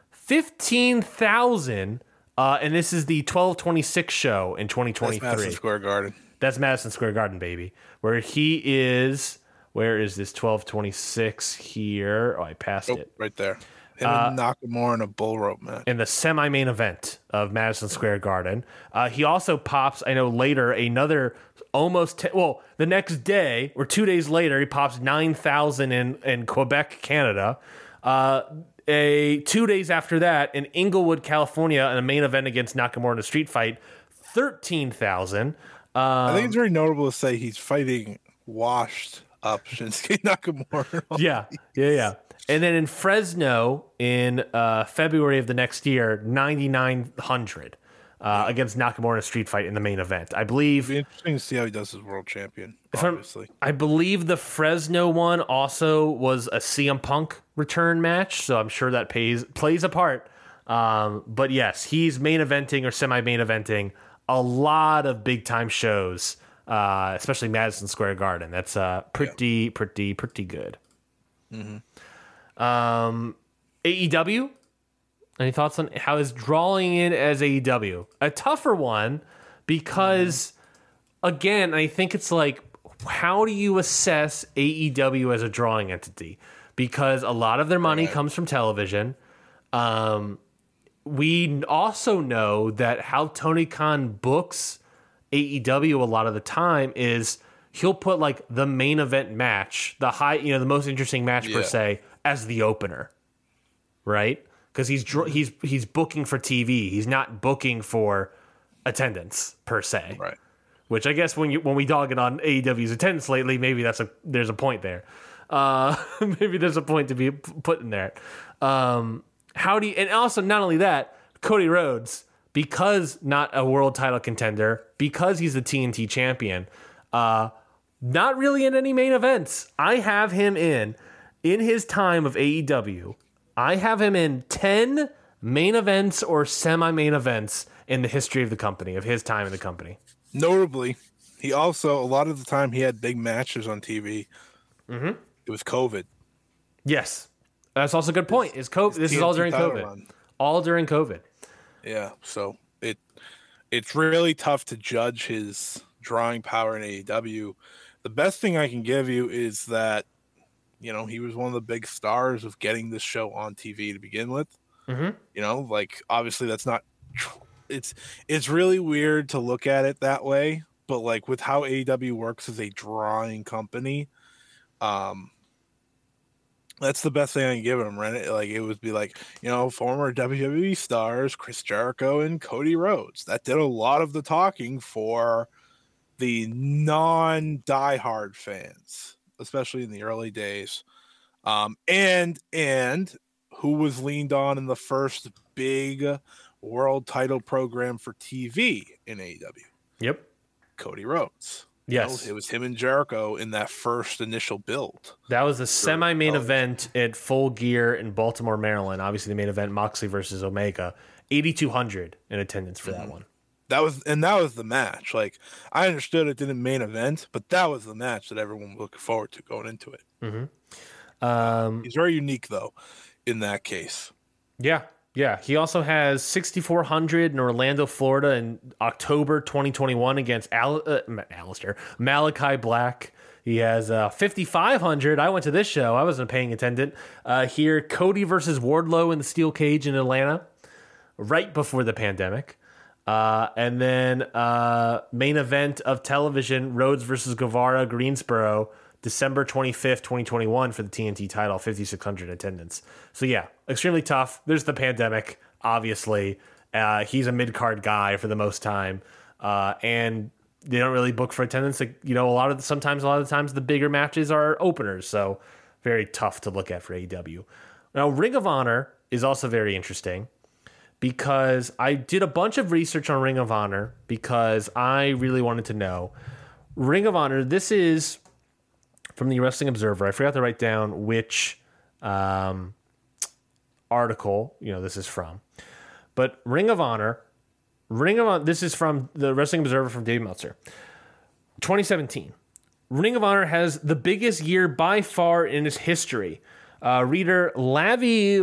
15,000. And this is the 12/26 show in 2023. That's Madison Square Garden. That's Madison Square Garden, baby. Where he is... Where is this 12/26 here? Oh, I passed it. Right there. Him and Nakamura in a bull rope match. In the semi-main event of Madison Square Garden. He also pops, I know later, another almost... the next day, or 2 days later, he pops 9,000 in Quebec, Canada. 2 days after that, in Inglewood, California, in a main event against Nakamura in a street fight, 13,000. I think it's very notable to say he's fighting washed up Shinsuke Nakamura. Yeah. And then in Fresno in February of the next year, 9,900 against Nakamura in a street fight in the main event. I believe it'll be interesting to see how he does as world champion. Obviously, I believe the Fresno one also was a CM Punk return match, so I'm sure that plays a part. But yes, he's main eventing or semi-main eventing a lot of big time shows, especially Madison Square Garden. That's pretty good. Mm-hmm. AEW, any thoughts on how is drawing in as AEW? A tougher one because, again, I think it's like, how do you assess AEW as a drawing entity? Because a lot of their money comes from television. We also know that how Tony Khan books AEW a lot of the time is he'll put like the main event match, the most interesting match per se, as the opener, right? Because he's booking for TV. He's not booking for attendance per se, right? Which I guess when we dog it on AEW's attendance lately, maybe there's a point there. Maybe there's a point to be put in there. And also not only that, Cody Rhodes, because not a world title contender, because he's the TNT champion, not really in any main events. I have him in his time of AEW, I have him in 10 main events or semi-main events in the history of the company, of his time in the company. Notably, he also, a lot of the time, he had big matches on TV. Mm-hmm. It was COVID. Yes. That's also a good point. This is all during COVID. Run. All during COVID. Yeah, so it's really tough to judge his drawing power in AEW. The best thing I can give you is that, you know, he was one of the big stars of getting this show on TV to begin with. Mm-hmm. You know, like obviously that's not, it's really weird to look at it that way, but like with how AEW works as a drawing company, that's the best thing I can give him, right? Like it would be like, you know, former WWE stars Chris Jericho and Cody Rhodes. That did a lot of the talking for the non-diehard fans, especially in the early days. And who was leaned on in the first big world title program for TV in AEW? Yep. Cody Rhodes. Yes. You know, it was him and Jericho in that first initial build. That was the semi-main event at Full Gear in Baltimore, Maryland. Obviously, the main event, Moxley versus Omega. 8,200 in attendance for that one. That was the match. Like, I understood it didn't main event, but that was the match that everyone was looking forward to going into it. Mm-hmm. He's very unique, though, in that case. Yeah. He also has 6,400 in Orlando, Florida in October 2021 against Malachi Black. He has 5,500. I went to this show. I wasn't paying attention. Here, Cody versus Wardlow in the steel cage in Atlanta right before the pandemic. And then main event of television, Rhodes versus Guevara, Greensboro, December 25th, 2021 for the TNT title, 5,600 attendance. So yeah, extremely tough. There's the pandemic, obviously. He's a mid-card guy for the most time. And they don't really book for attendance. Like, you know, a lot of the times the bigger matches are openers. So very tough to look at for AEW. Now, Ring of Honor is also very interesting because I did a bunch of research on Ring of Honor because I really wanted to know. Ring of Honor, this is from the Wrestling Observer. I forgot to write down which article, you know, this is from. But Ring of Honor, this is from the Wrestling Observer from Dave Meltzer. 2017. Ring of Honor has the biggest year by far in its history. Reader Lavi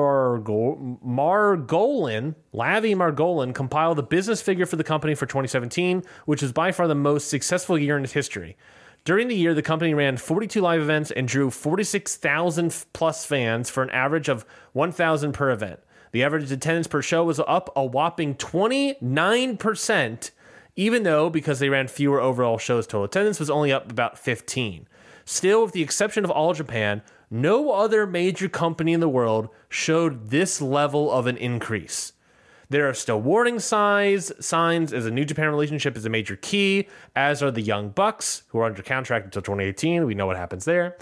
Margolin compiled the business figure for the company for 2017, which is by far the most successful year in its history. During the year, the company ran 42 live events and drew 46,000 plus fans for an average of 1,000 per event. The average attendance per show was up a whopping 29%, even though, because they ran fewer overall shows, total attendance was only up about 15. Still, with the exception of All Japan, no other major company in the world showed this level of an increase. There are still warning signs as a New Japan relationship is a major key, as are the Young Bucks, who are under contract until 2018. We know what happens there.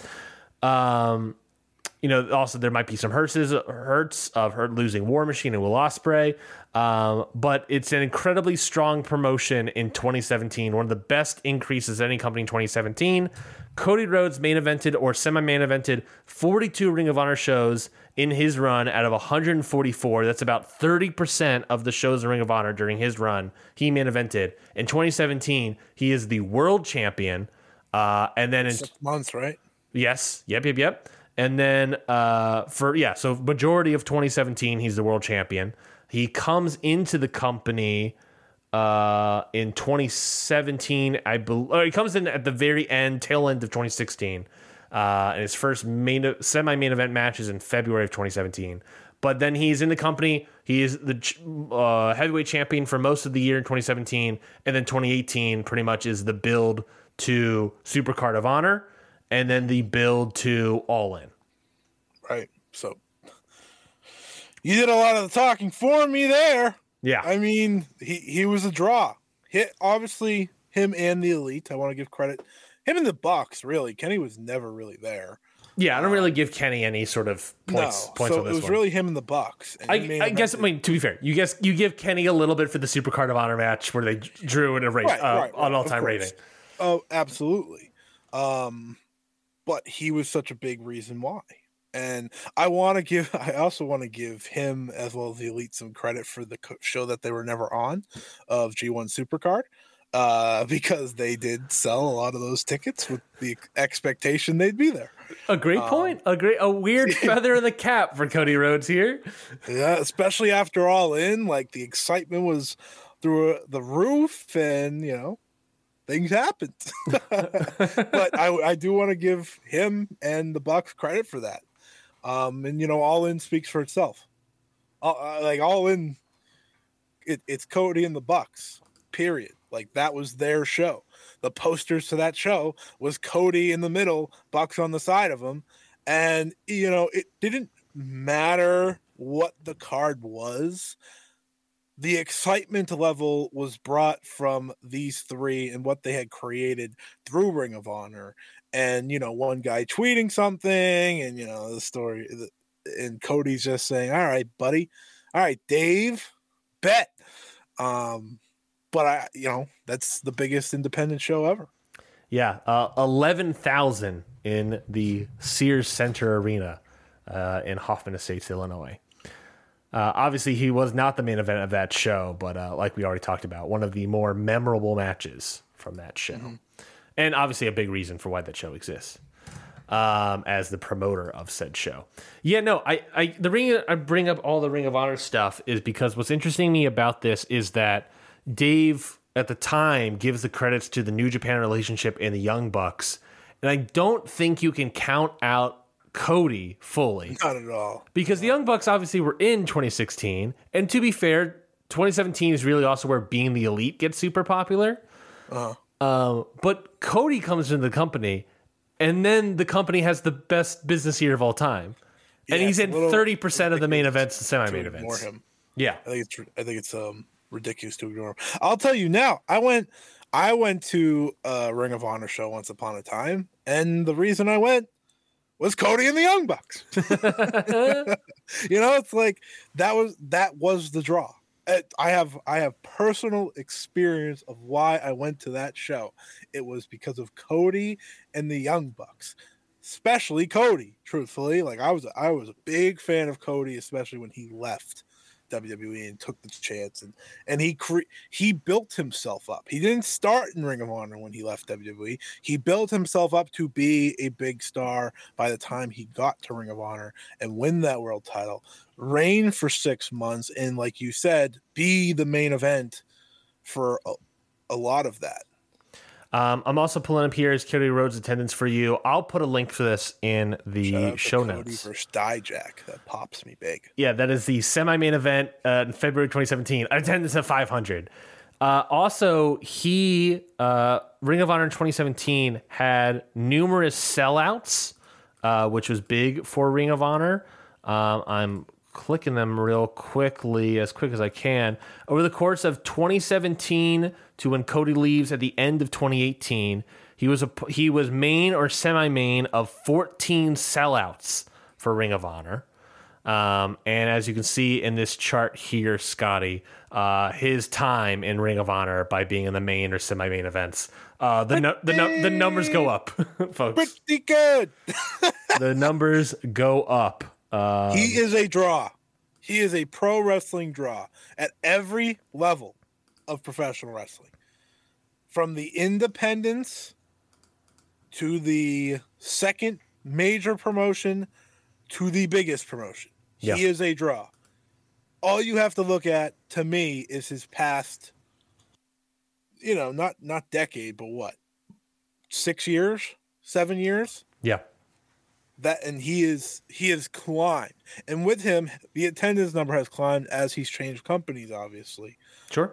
You know, also there might be some hurts of her losing War Machine and Will Ospreay. But it's an incredibly strong promotion in 2017. One of the best increases any company in 2017. Cody Rhodes main evented or semi-main evented 42 Ring of Honor shows in his run out of 144. That's about 30% of the shows in Ring of Honor during his run. He main evented. In 2017, he is the world champion. And then in 6 months, right? Yes. Yep. And then so majority of 2017, he's the world champion. He comes into the company in 2017, I believe. He comes in at the very end, tail end of 2016. And his first semi-main event match is in February of 2017. But then he's in the company. He is the heavyweight champion for most of the year in 2017. And then 2018 pretty much is the build to Supercard of Honor. And then the build to All In. Right. So you did a lot of the talking for me there. Yeah. I mean, he was a draw. Obviously, him and the Elite. I want to give credit. Him and the Bucks, really. Kenny was never really there. Yeah, I don't really give Kenny any sort of points so on this one. It was really him and the Bucks. And I guess, to be fair, you give Kenny a little bit for the Supercard of Honor match where they drew an all-time rating. Oh, absolutely. But he was such a big reason why. And I also want to give him as well as the Elite some credit for the show that they were never on of G1 Supercard, because they did sell a lot of those tickets with the expectation they'd be there. A great point. A weird feather in the cap for Cody Rhodes here. Yeah, especially after All In, like the excitement was through the roof, and you know, things happened. But I do want to give him and the Bucks credit for that. And All In speaks for itself. All In, it's Cody and the Bucks. Period. Like, that was their show. The posters to that show was Cody in the middle, Bucks on the side of him, and it didn't matter what the card was. The excitement level was brought from these three and what they had created through Ring of Honor. And, one guy tweeting something and, the story, and Cody's just saying, all right, buddy. All right, Dave, bet. But that's the biggest independent show ever. Yeah. 11,000 in the Sears Center Arena in Hoffman Estates, Illinois. Obviously, he was not the main event of that show, but like we already talked about, one of the more memorable matches from that show. Mm-hmm. And obviously a big reason for why that show exists as the promoter of said show. Yeah, no, I bring up all the Ring of Honor stuff is because what's interesting to me about this is that Dave, at the time, gives the credits to the New Japan relationship and the Young Bucks. And I don't think you can count out Cody fully. Not at all. Because the Young Bucks obviously were in 2016. And to be fair, 2017 is really also where Being the Elite gets super popular. But Cody comes into the company, and then the company has the best business year of all time. Yeah, and he's in 30% of the main events and semi-main events. Him. Yeah. I think it's ridiculous to ignore him. I'll tell you now, I went to a Ring of Honor show once upon a time, and the reason I went was Cody and the Young Bucks. It's like that was the draw. I have personal experience of why I went to that show. It was because of Cody and the Young Bucks, especially Cody. Truthfully, like I was a big fan of Cody, especially when he left WWE and took the chance, and he built himself up. He didn't start in Ring of Honor when he left WWE. He built himself up to be a big star by the time he got to Ring of Honor and win that world title, reign for 6 months, and like you said, be the main event for a lot of that. I'm also pulling up here is Cody Rhodes attendance for you. I'll put a link for this in the show notes. Cody versus Dijak, that pops me big. Yeah, that is the semi-main event in February 2017. Attendance at 500. Also, Ring of Honor in 2017 had numerous sellouts, which was big for Ring of Honor. I'm clicking them real quickly, as quick as I can. Over the course of 2017 to when Cody leaves at the end of 2018, he was main or semi-main of 14 sellouts for Ring of Honor. And as you can see in this chart here, Scotty, his time in Ring of Honor by being in the main or semi-main events, the numbers go up, folks. Pretty good. The numbers go up. He is a draw. He is a pro wrestling draw at every level of professional wrestling, from the independents to the second major promotion to the biggest promotion. Yeah. He is a draw. All you have to look at, to me, is his past, not decade, but what, 6 years, 7 years? Yeah. And he has climbed, and with him, the attendance number has climbed as he's changed companies. Obviously, sure.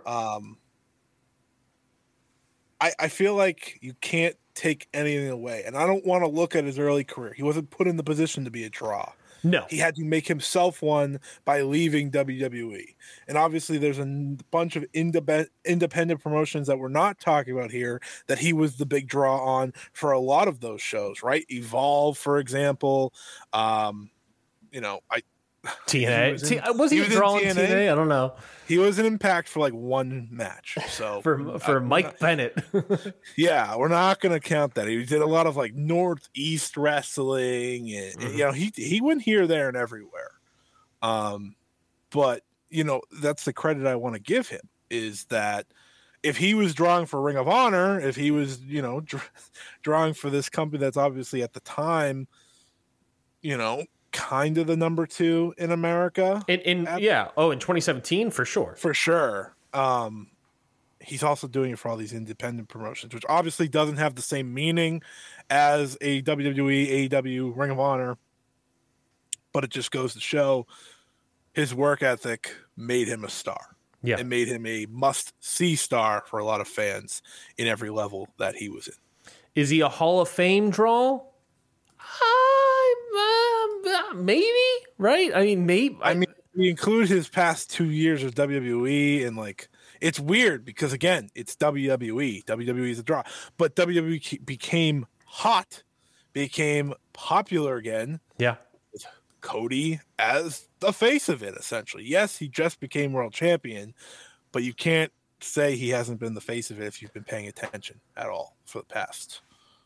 I feel like you can't take anything away, and I don't want to look at his early career. He wasn't put in the position to be a draw. No, he had to make himself one by leaving WWE. And obviously there's a bunch of independent promotions that we're not talking about here that he was the big draw on for a lot of those shows, right? Evolve, for example. TNA. Was he a draw on TNA? I don't know. He was an Impact for like one match. So for Mike Bennett. Yeah, we're not going to count that. He did a lot of like Northeast wrestling, and he went here, there, and everywhere. But that's the credit I want to give him, is that if he was drawing for Ring of Honor, if he was drawing for this company that's obviously at the time, kind of the number 2 in America. In 2017 for sure. For sure. he's also doing it for all these independent promotions, which obviously doesn't have the same meaning as a WWE, AEW, Ring of Honor. But it just goes to show his work ethic made him a star. Yeah. It made him a must-see star for a lot of fans in every level that he was in. Is he a Hall of Fame draw? Maybe, right? I mean, maybe. I mean, we include his past 2 years of WWE, and like, it's weird because again, it's WWE. WWE is a draw, but WWE became hot, became popular again. Yeah. With Cody as the face of it, essentially. Yes, he just became world champion, but you can't say he hasn't been the face of it if you've been paying attention at all for the past,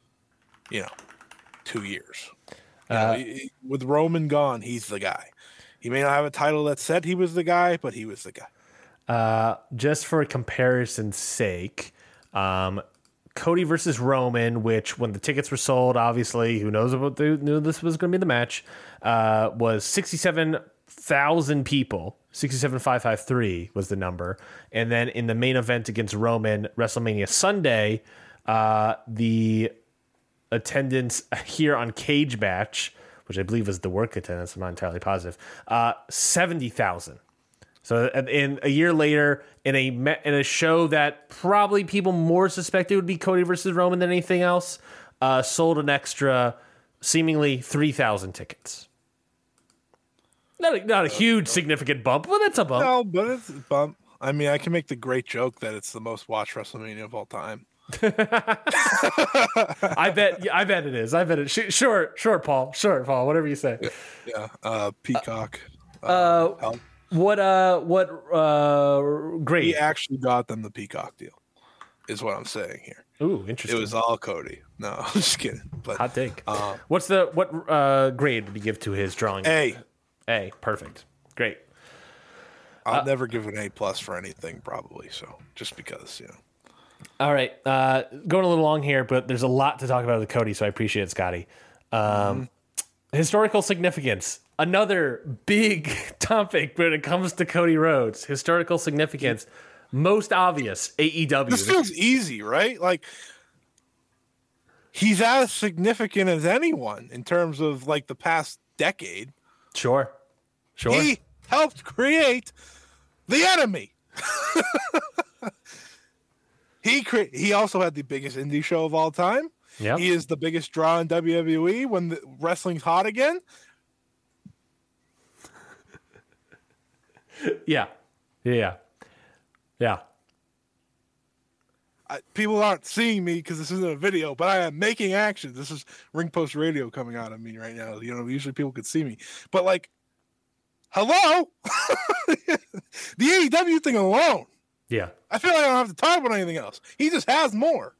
2 years. With Roman gone, he's the guy. He may not have a title that said he was the guy, but he was the guy. Just for comparison's sake, Cody versus Roman, which when the tickets were sold, obviously, who knew this was going to be the match, was 67,000 people. 67,553 was the number. And then in the main event against Roman, WrestleMania Sunday, the attendance here on Cage Match, which I believe was the work attendance, I'm not entirely positive, 70,000. So in a year later, in a show that probably people more suspected would be Cody versus Roman than anything else, sold an extra seemingly 3,000 tickets. Not a huge significant bump, but that's a bump. No, but it's a bump. I mean, I can make the great joke that it's the most watched WrestleMania of all time. I bet it is. I bet it. Sure, Paul. Sure, Paul. Whatever you say. Yeah. Peacock. What grade? He actually got them the Peacock deal, is what I'm saying here. Ooh, interesting. It was all Cody. No, I'm just kidding. But, hot take. What grade did he give to his drawing? A. Perfect. Great. I'll never give an A+ for anything, probably. So just because, All right. Going a little long here, but there's a lot to talk about with Cody, so I appreciate it, Scotty. Historical significance. Another big topic when it comes to Cody Rhodes. Historical significance. Most obvious, AEW. This feels easy, right? Like, he's as significant as anyone in terms of, like, the past decade. Sure. He helped create the Enemy. He also had the biggest indie show of all time. Yep. He is the biggest draw in WWE when the wrestling's hot again. Yeah. People aren't seeing me because this isn't a video, but I am making actions. This is Ring Post Radio coming out of me right now. Usually people could see me, but like, hello, the AEW thing alone. Yeah. I feel like I don't have to talk about anything else. He just has more.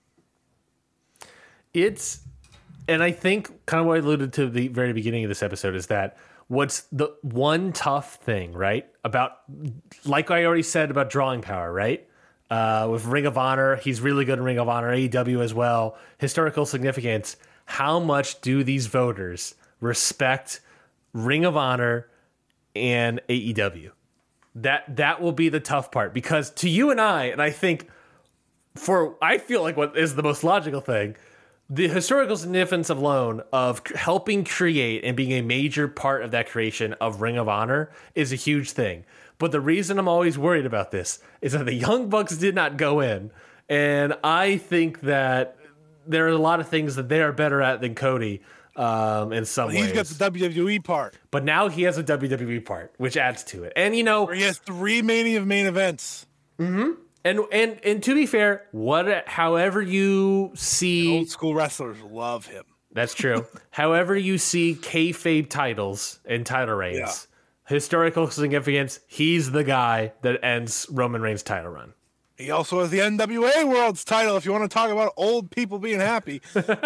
And I think kind of what I alluded to at the very beginning of this episode is that what's the one tough thing, right? About, like I already said about drawing power, right? With Ring of Honor, he's really good in Ring of Honor, AEW as well. Historical significance. How much do these voters respect Ring of Honor and AEW? That will be the tough part, because to you and I think I feel like what is the most logical thing, the historical significance alone of helping create and being a major part of that creation of Ring of Honor is a huge thing. But the reason I'm always worried about this is that the Young Bucks did not go in. And I think that there are a lot of things that they are better at than Cody in some ways. He's got the WWE part. But now he has a WWE part, which adds to it. And, where he has 3 main events. Mm-hmm. And to be fair, however you see... And old school wrestlers love him. That's true. However you see kayfabe titles and title reigns, historical significance, he's the guy that ends Roman Reigns' title run. He also has the NWA World's title, if you want to talk about old people being happy.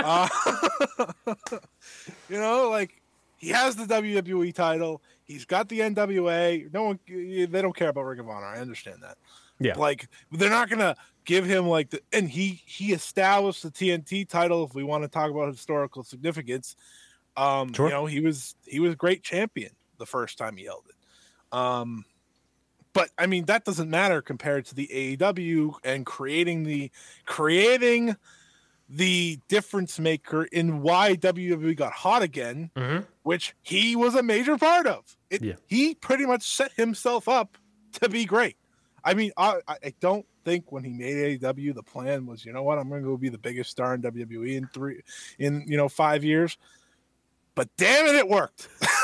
He has the WWE title. He's got the NWA. They don't care about Ring of Honor. I understand that. Yeah. They're not going to give him and he established the TNT title, if we want to talk about historical significance. Sure. He was a great champion the first time he held it. But I mean, that doesn't matter compared to the AEW and creating the difference maker in why WWE got hot again, which he was a major part of. He pretty much set himself up to be great. I mean, I don't think when he made AEW, the plan was, you know what, I'm going to go be the biggest star in WWE in 5 years. But damn it, it worked.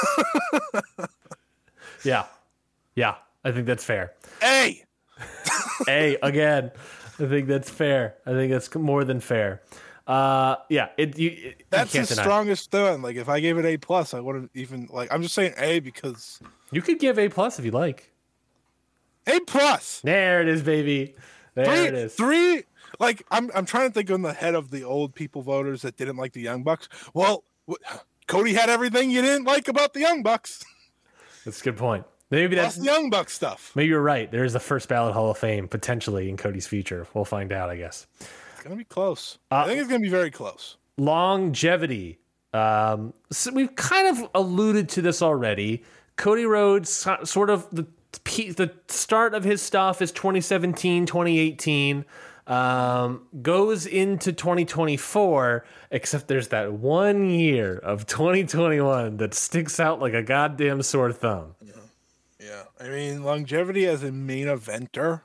Yeah, I think that's fair. Hey, again, I think that's fair. I think that's more than fair. That's the strongest one. Like, if I gave it A+, I wouldn't even I'm just saying A because you could give A+ if you like. A+. There it is, baby. There it is. 3. Like, I'm trying to think on the head of the old people voters that didn't like the Young Bucks. Well, Cody had everything you didn't like about the Young Bucks. That's a good point. Maybe that's the Young Bucks stuff. Maybe you're right. There is the first ballot Hall of Fame potentially in Cody's future. We'll find out, I guess. It's gonna be close. I think it's gonna be very close. Longevity. So we've kind of alluded to this already. Cody Rhodes, sort of the start of his stuff is 2017, 2018. Goes into 2024, except there's that 1 year of 2021 that sticks out like a goddamn sore thumb. Yeah. I mean, longevity as a main eventer,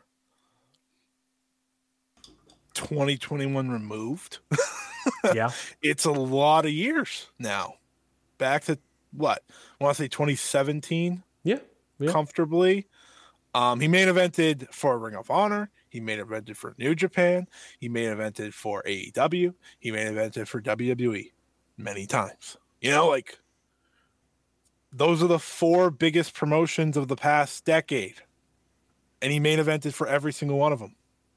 2021 removed. Yeah. It's a lot of years now. Back to what? I want to say 2017. Yeah. Comfortably. He main evented for Ring of Honor. He main evented for New Japan. He main evented for AEW. He main evented for WWE many times. Those are the 4 biggest promotions of the past decade. And he main evented for every single one of them.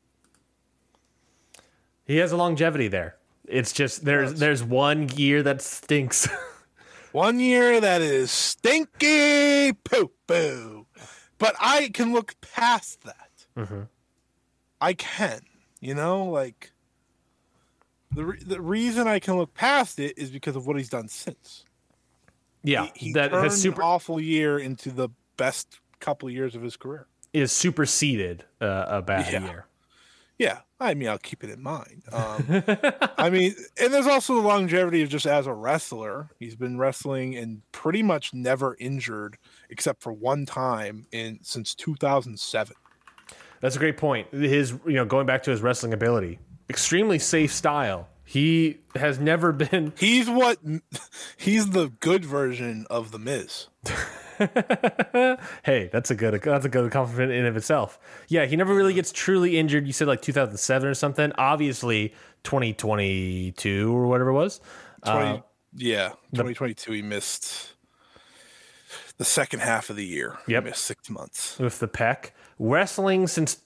He has a longevity there. It's just there's 1 year that stinks. 1 year that is stinky poo-poo. But I can look past that. Mm-hmm. I can. The reason I can look past it is because of what he's done since. Yeah, he that turned has an awful year into the best couple of years of his career. Is superseded a bad year. Yeah, I mean, I'll keep it in mind. I mean, and there's also the longevity of just as a wrestler. He's been wrestling and pretty much never injured except for one time since 2007. That's a great point. His, going back to his wrestling ability, extremely safe style. He has never been. He's the good version of The Miz. Hey, that's a good compliment in of itself. Yeah, he never really gets truly injured. You said like 2007 or something. Obviously, 2022 or whatever it was. 2022. He missed the second half of the year. Yep, he missed 6 months with the pec. Wrestling since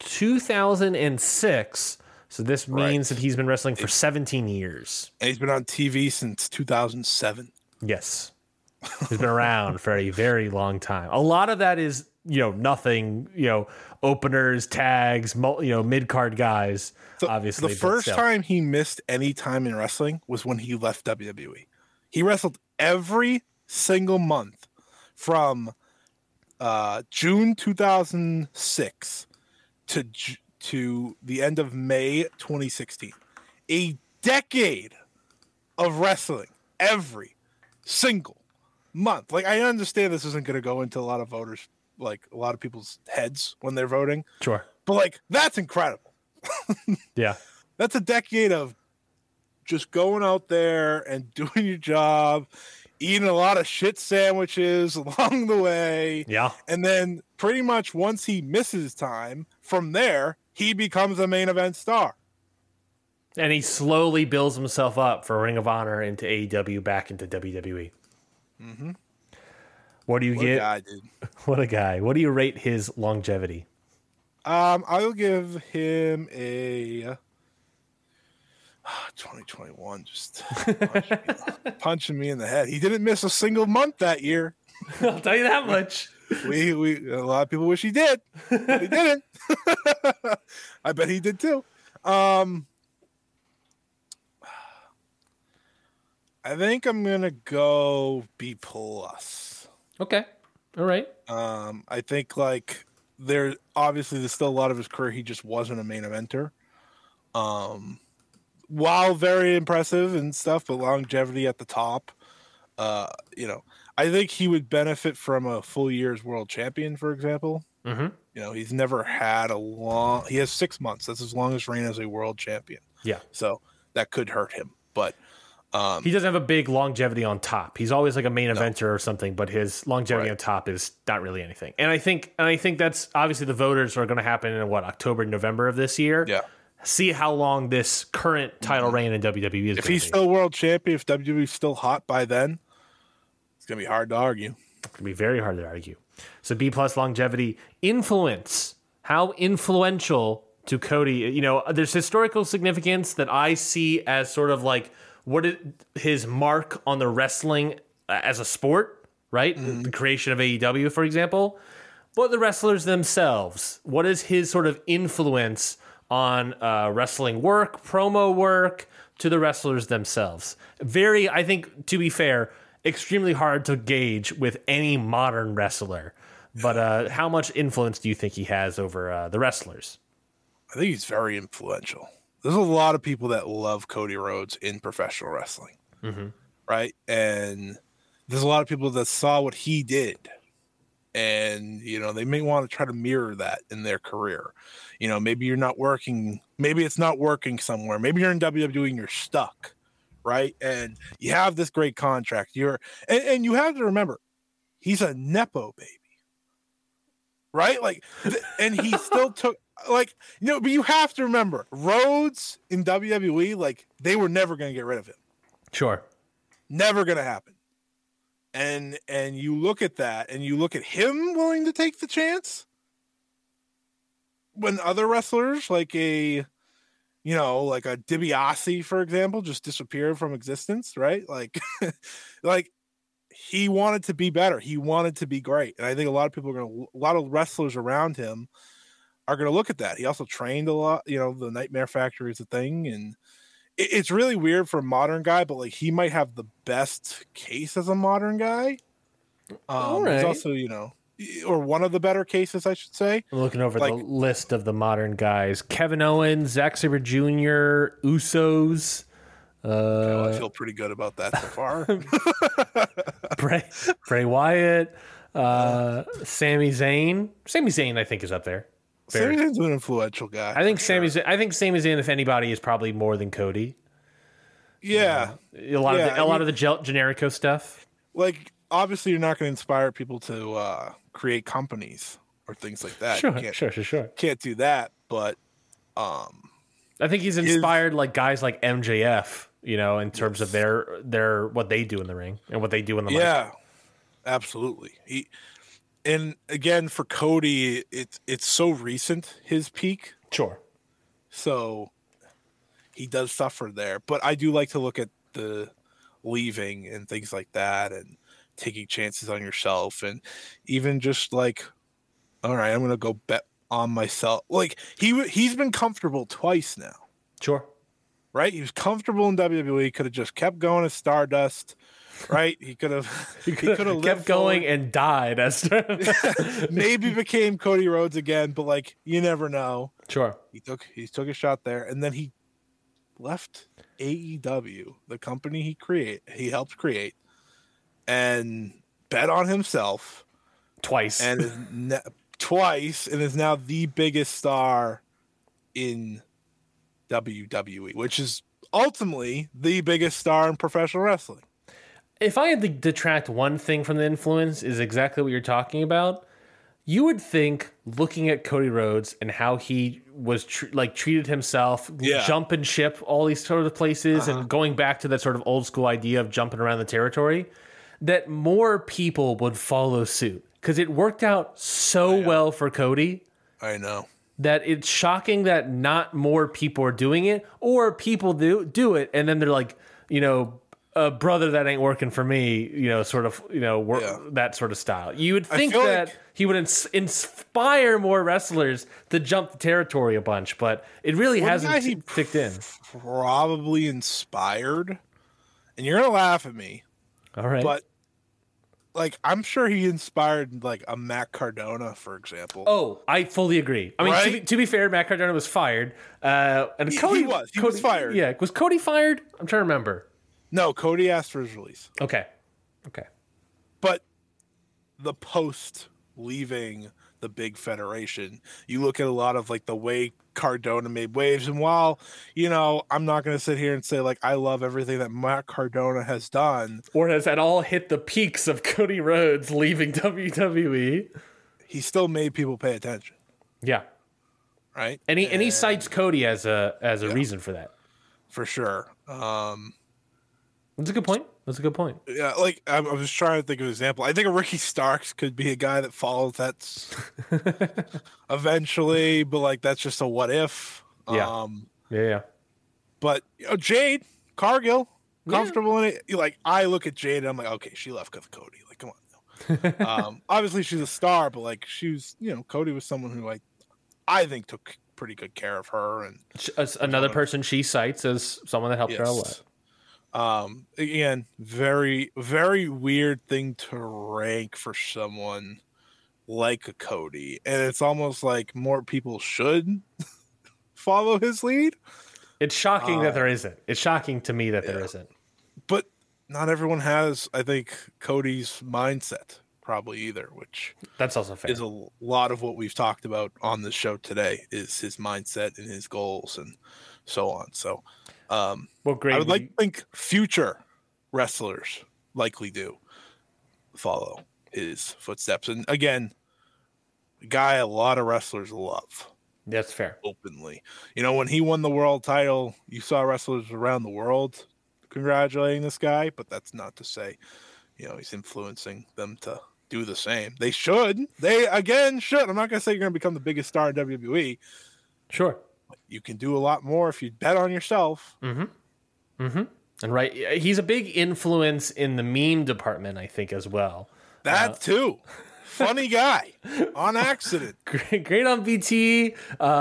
2006. So this means that he's been wrestling for 17 years. And he's been on TV since 2007. Yes. He's been around for a very long time. A lot of that is, nothing, openers, tags, mid-card guys, obviously. The first time he missed any time in wrestling was when he left WWE. He wrestled every single month from June 2006 to the end of May 2016. A decade of wrestling every single month. Like, I understand this isn't going to go into a lot of voters, like a lot of people's heads when they're voting. Sure. But that's incredible. Yeah. That's a decade of just going out there and doing your job, eating a lot of shit sandwiches along the way. Yeah. And then pretty much once he misses time, from there, he becomes a main event star. And he slowly builds himself up for Ring of Honor into AEW, back into WWE. Mm-hmm. What do you get? A guy, dude. What a guy. What do you rate his longevity? I'll give him a 2021, just punching me in the head. He didn't miss a single month that year. I'll tell you that much. A lot of people wish he did, but he didn't. I bet he did too. I think I'm gonna go B+. Okay. All right. I think there's still a lot of his career he just wasn't a main eventer. While very impressive and stuff, but longevity at the top, I think he would benefit from a full year as world champion, for example. Mm-hmm. He's never had he has 6 months. That's his longest reign as a world champion. Yeah. So that could hurt him, but he doesn't have a big longevity on top. He's always like a main eventer or something, but his longevity on top is not really anything. And I think that's obviously the voters are going to happen in October, November of this year. Yeah. See how long this current title reign in WWE is. If he's still world champion, if WWE's still hot by then, it's going to be hard to argue. It's going to be very hard to argue. So B+ longevity, influence. How influential to Cody? There's historical significance that I see as sort of like what is his mark on the wrestling as a sport, right? Mm-hmm. The creation of AEW, for example. But the wrestlers themselves, what is his sort of influence on wrestling work, promo work, to the wrestlers themselves? Very, I think, to be fair, extremely hard to gauge with any modern wrestler. But how much influence do you think he has over the wrestlers? I think he's very influential. There's a lot of people that love Cody Rhodes in professional wrestling, right? And there's a lot of people that saw what he did, and they may want to try to mirror that in their career. Maybe you're not working, maybe it's not working somewhere, maybe you're in WWE and you're stuck, right? And you have this great contract, and you have to remember, he's a Nepo baby, right? Like, and he still took, but you have to remember, Rhodes in WWE, like, they were never going to get rid of him. Sure. Never going to happen. And you look at that, and you look at him willing to take the chance when other wrestlers like a DiBiase, for example, just disappeared from existence, right? Like, he wanted to be better. He wanted to be great. And I think a lot of wrestlers around him are going to look at that. He also trained a lot, the Nightmare Factory is a thing. And it's really weird for a modern guy, but like, he might have the best case as a modern guy. Right. He's also, or one of the better cases, I should say. I'm looking over the list of the modern guys: Kevin Owens, Zack Sabre Jr., Usos. I feel pretty good about that so far. Bray Wyatt, Sami Zayn. Sami Zayn, I think, is up there. Sami Zayn's an influential guy. I think Sami Zayn, if anybody, is probably more than Cody. Yeah, a lot of the Generico stuff. Like, obviously, you're not going to inspire people to create companies or things like that. Sure. Can't do that, but I think he's inspired like guys like MJF, in terms of their what they do in the ring and what they do in the mic. Yeah, absolutely. And again, for Cody, it's so recent, his peak. Sure. So he does suffer there, but I do like to look at the leaving and things like that, and taking chances on yourself, and even just like, all right, I'm going to go bet on myself. Like, he's been comfortable twice now. Sure. Right? He was comfortable in WWE. He could have just kept going as Stardust. Right? He could have kept going and died as maybe became Cody Rhodes again, but like, you never know. Sure. He took a shot there, and then he left AEW, the company he helped create, and bet on himself twice. And is now the biggest star in WWE, which is ultimately the biggest star in professional wrestling. If I had to detract one thing from the influence, is exactly what you're talking about. You would think, looking at Cody Rhodes and how he was treated himself, jumping ship all these sort of places, and going back to that sort of old school idea of jumping around the territory, that more people would follow suit, because it worked out so well for Cody. I know. That it's shocking that not more people are doing it, or people do it, and then they're like, brother, that ain't working for me, that sort of style. You would think that he would inspire more wrestlers to jump the territory a bunch, but it really hasn't kicked in. Probably inspired, and you're going to laugh at me. All right. But like I'm sure he inspired like a Matt Cardona, for example. Oh, I fully agree. I mean, Right? to be fair, Matt Cardona was fired, and Cody He was fired. Yeah, was Cody fired? I'm trying to remember. No, Cody asked for his release. Okay. But the post leaving the big federation, you look at a lot of like the way Cardona made waves. And while, I'm not going to sit here and say like I love everything that Matt Cardona has done, Or has at all hit the peaks of Cody Rhodes leaving WWE? he still made people pay attention, Yeah. right? And he cites Cody as a reason for that. For sure. That's a good point. Yeah, like I was trying to think of an example. I think a Ricky Starks could be a guy that follows that eventually, but like that's just a what if. Yeah. Yeah. But Jade Cargill, comfortable in it. Like I look at Jade, and I'm like, okay, she left because of Cody. Like, come on. Obviously, she's a star, but like she was, Cody was someone who like I think took pretty good care of her, and Another person she cites as someone that helped her a lot. Again, very, very weird thing to rank for someone like a Cody. And it's almost like more people should follow his lead. It's shocking that there isn't. It's shocking to me that there isn't. But not everyone has, I think, Cody's mindset probably either, which that's also fair. Is a lot of what we've talked about on the show today is his mindset and his goals and so on. So, well, great. I would like to think future wrestlers likely do follow his footsteps. And again, a guy a lot of wrestlers love. That's fair. Openly. When he won the world title, you saw wrestlers around the world congratulating this guy, but that's not to say, he's influencing them to do the same. They should. They, again, should. I'm not going to say you're going to become the biggest star in WWE. Sure. You can do a lot more if you bet on yourself. And right, he's a big influence in the meme department, I think, as well. That too. Funny guy on accident. Great on BT.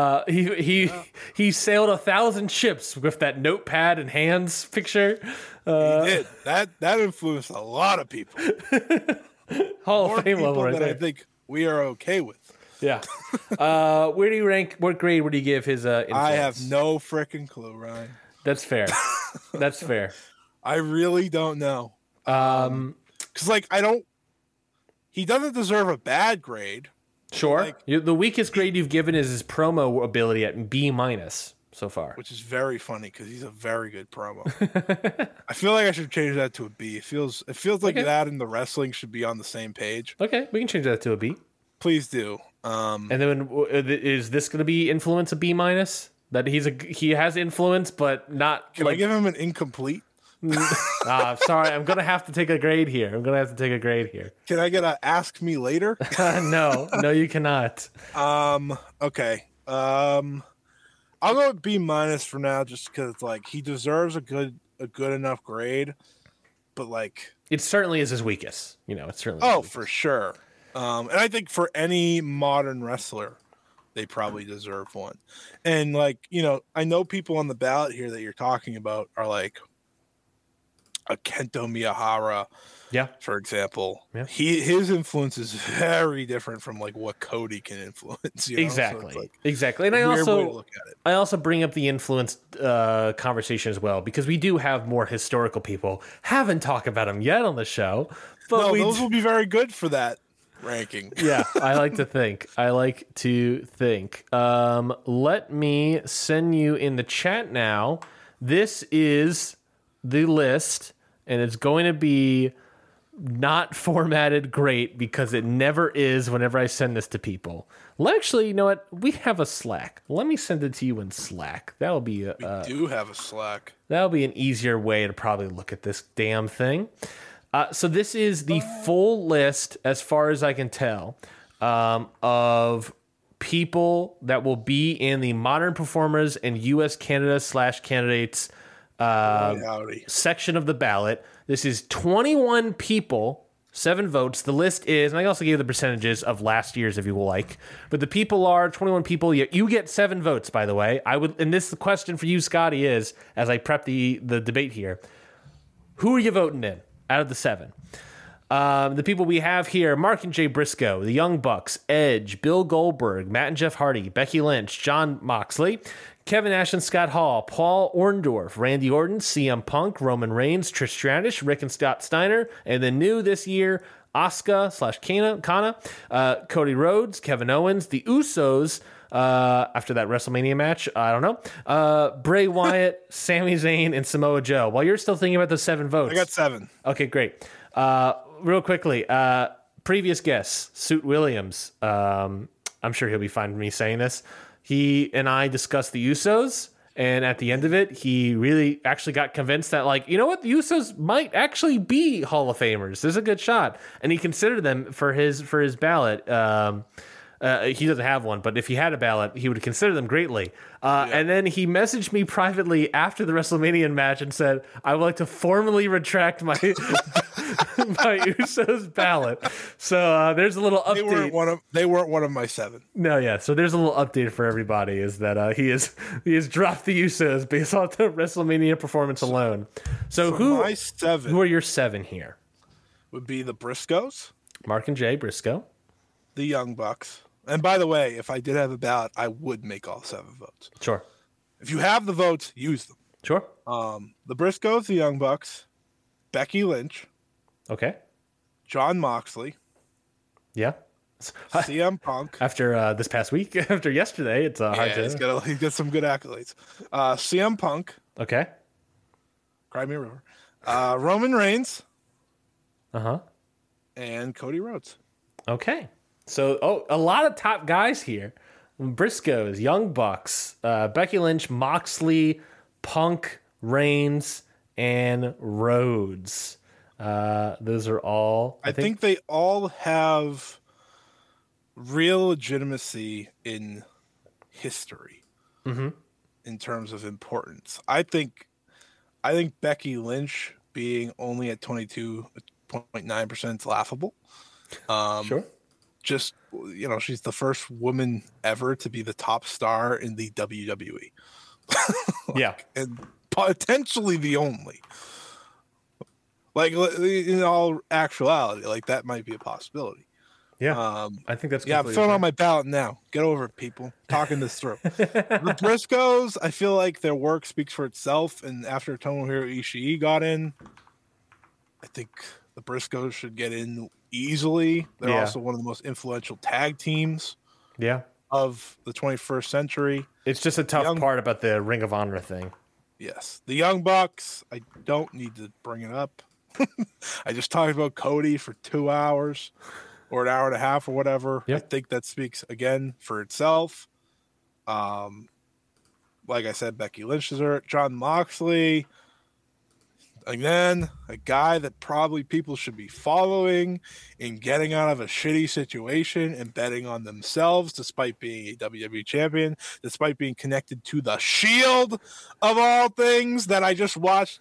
He sailed 1,000 ships with that notepad and hands picture. He did. That influenced a lot of people. Hall More of Fame level right that there. I think we are okay with. Yeah. Where do you rank? What grade would you give his influence? I have no freaking clue, Ryan. That's fair. That's fair. I really don't know. Because he doesn't deserve a bad grade. Sure. The weakest grade you've given is his promo ability at B- so far. Which is very funny because he's a very good promo. I feel like I should change that to a B. It feels like that and the wrestling should be on the same page. Okay, we can change that to a B. Please do. And then is this going to be influence a B-? That he has influence, but not. Can I give him an incomplete? Sorry, I'm gonna have to take a grade here. Can I get a ask me later? No, you cannot. Okay. I'll go with B- for now, just because like he deserves a good enough grade, but like it certainly is his weakest. It's certainly. Oh, for sure. And I think for any modern wrestler, they probably deserve one. And like I know people on the ballot here that you're talking about are like a Kento Miyahara. Yeah. For example, yeah. His influence is very different from like what Cody can influence. Exactly. So like exactly. And I also bring up the influence conversation as well because we do have more historical people. Haven't talked about them yet on the show, but those will be very good for that ranking. Yeah, I like to think. Let me send you in the chat now. This is the list, and it's going to be not formatted great because it never is whenever I send this to people. Actually, you know what? We have a Slack. Let me send it to you in Slack. That'll be we do have a Slack. That'll be an easier way to probably look at this damn thing. So this is the full list, as far as I can tell, of people that will be in the Modern Performers and U.S. Canada / candidates section of the ballot. This is 21 people, 7 votes. The list is, and I also gave the percentages of last year's if you will like, but the people are 21 people. You get 7 votes, by the way. And this question for you, Scotty, is, as I prep the debate here, who are you voting in out of the 7? The people we have here: Mark and Jay Briscoe, the Young Bucks, Edge, Bill Goldberg, Matt and Jeff Hardy, Becky Lynch, Jon Moxley, Kevin Nash and Scott Hall, Paul Orndorff, Randy Orton, CM Punk, Roman Reigns, Trish Stratus, Rick and Scott Steiner, and then new this year, Asuka/Kana, Cody Rhodes, Kevin Owens, the Usos. After that WrestleMania match, I don't know. Bray Wyatt, Sami Zayn, and Samoa Joe. While you're still thinking about the 7 votes, I got 7. Okay, great. Real quickly, previous guest, Suit Williams. I'm sure he'll be fine with me saying this. He and I discussed the Usos, and at the end of it, he really actually got convinced that, like, you know what, the Usos might actually be Hall of Famers. There's a good shot, and he considered them for his ballot. He doesn't have one, but if he had a ballot, he would consider them greatly. And then he messaged me privately after the WrestleMania match and said, "I would like to formally retract my my Usos ballot." So there's a little update. They weren't one of my 7. No, yeah. So there's a little update for everybody: is that he has dropped the Usos based on the WrestleMania performance alone. So my 7 who are your 7 here? Would be the Briscoes, Mark and Jay Briscoe, the Young Bucks. And by the way, if I did have a ballot, I would make all 7 votes. Sure. If you have the votes, use them. Sure. The Briscoes, the Young Bucks, Becky Lynch, Okay. Jon Moxley, Yeah. CM Punk. After this past week, after yesterday, it's hard to. He's got some good accolades. CM Punk, Okay. Cry Me a River, Roman Reigns, Uh-huh. and Cody Rhodes. Okay. So, a lot of top guys here. Briscoes, Young Bucks, Becky Lynch, Moxley, Punk, Reigns, and Rhodes. Those are all... I think they all have real legitimacy in history in terms of importance. I think Becky Lynch being only at 22.9% is laughable. Sure. Just, she's the first woman ever to be the top star in the WWE. Yeah. And potentially the only. Like, in all actuality, like, that might be a possibility. Yeah. I think that's I'm filling out my ballot now. Get over it, people. Talking this through. The Briscoes, I feel like their work speaks for itself. And after Tomohiro Ishii got in, I think the Briscoes should get in easily. They're also one of the most influential tag teams of the 21st century. It's just a tough part about the Ring of Honor thing. Yes. The Young Bucks, I don't need to bring it up. I just talked about Cody for 2 hours or an hour and a half or whatever. Yep. I think that speaks again for itself. Like I said, Becky Lynch is there. Jon Moxley, again, a guy that probably people should be following in getting out of a shitty situation and betting on themselves, despite being a WWE champion, despite being connected to the Shield of all things that I just watched,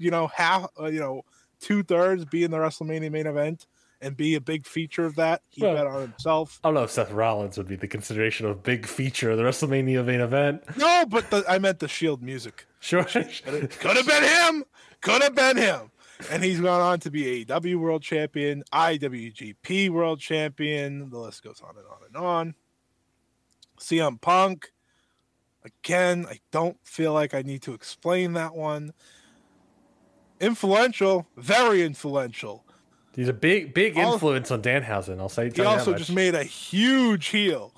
2/3 be in the WrestleMania main event and be a big feature of that. He bet on himself. I don't know if Seth Rollins would be the consideration of a big feature of the WrestleMania main event. No, but I meant the Shield music. Sure. Could have been him. Could have been him. And he's gone on to be AEW World Champion, IWGP World Champion. The list goes on and on and on. CM Punk. Again, I don't feel like I need to explain that one. Influential, very influential. He's a big influence on Danhausen. I'll say. He also just made a huge heel,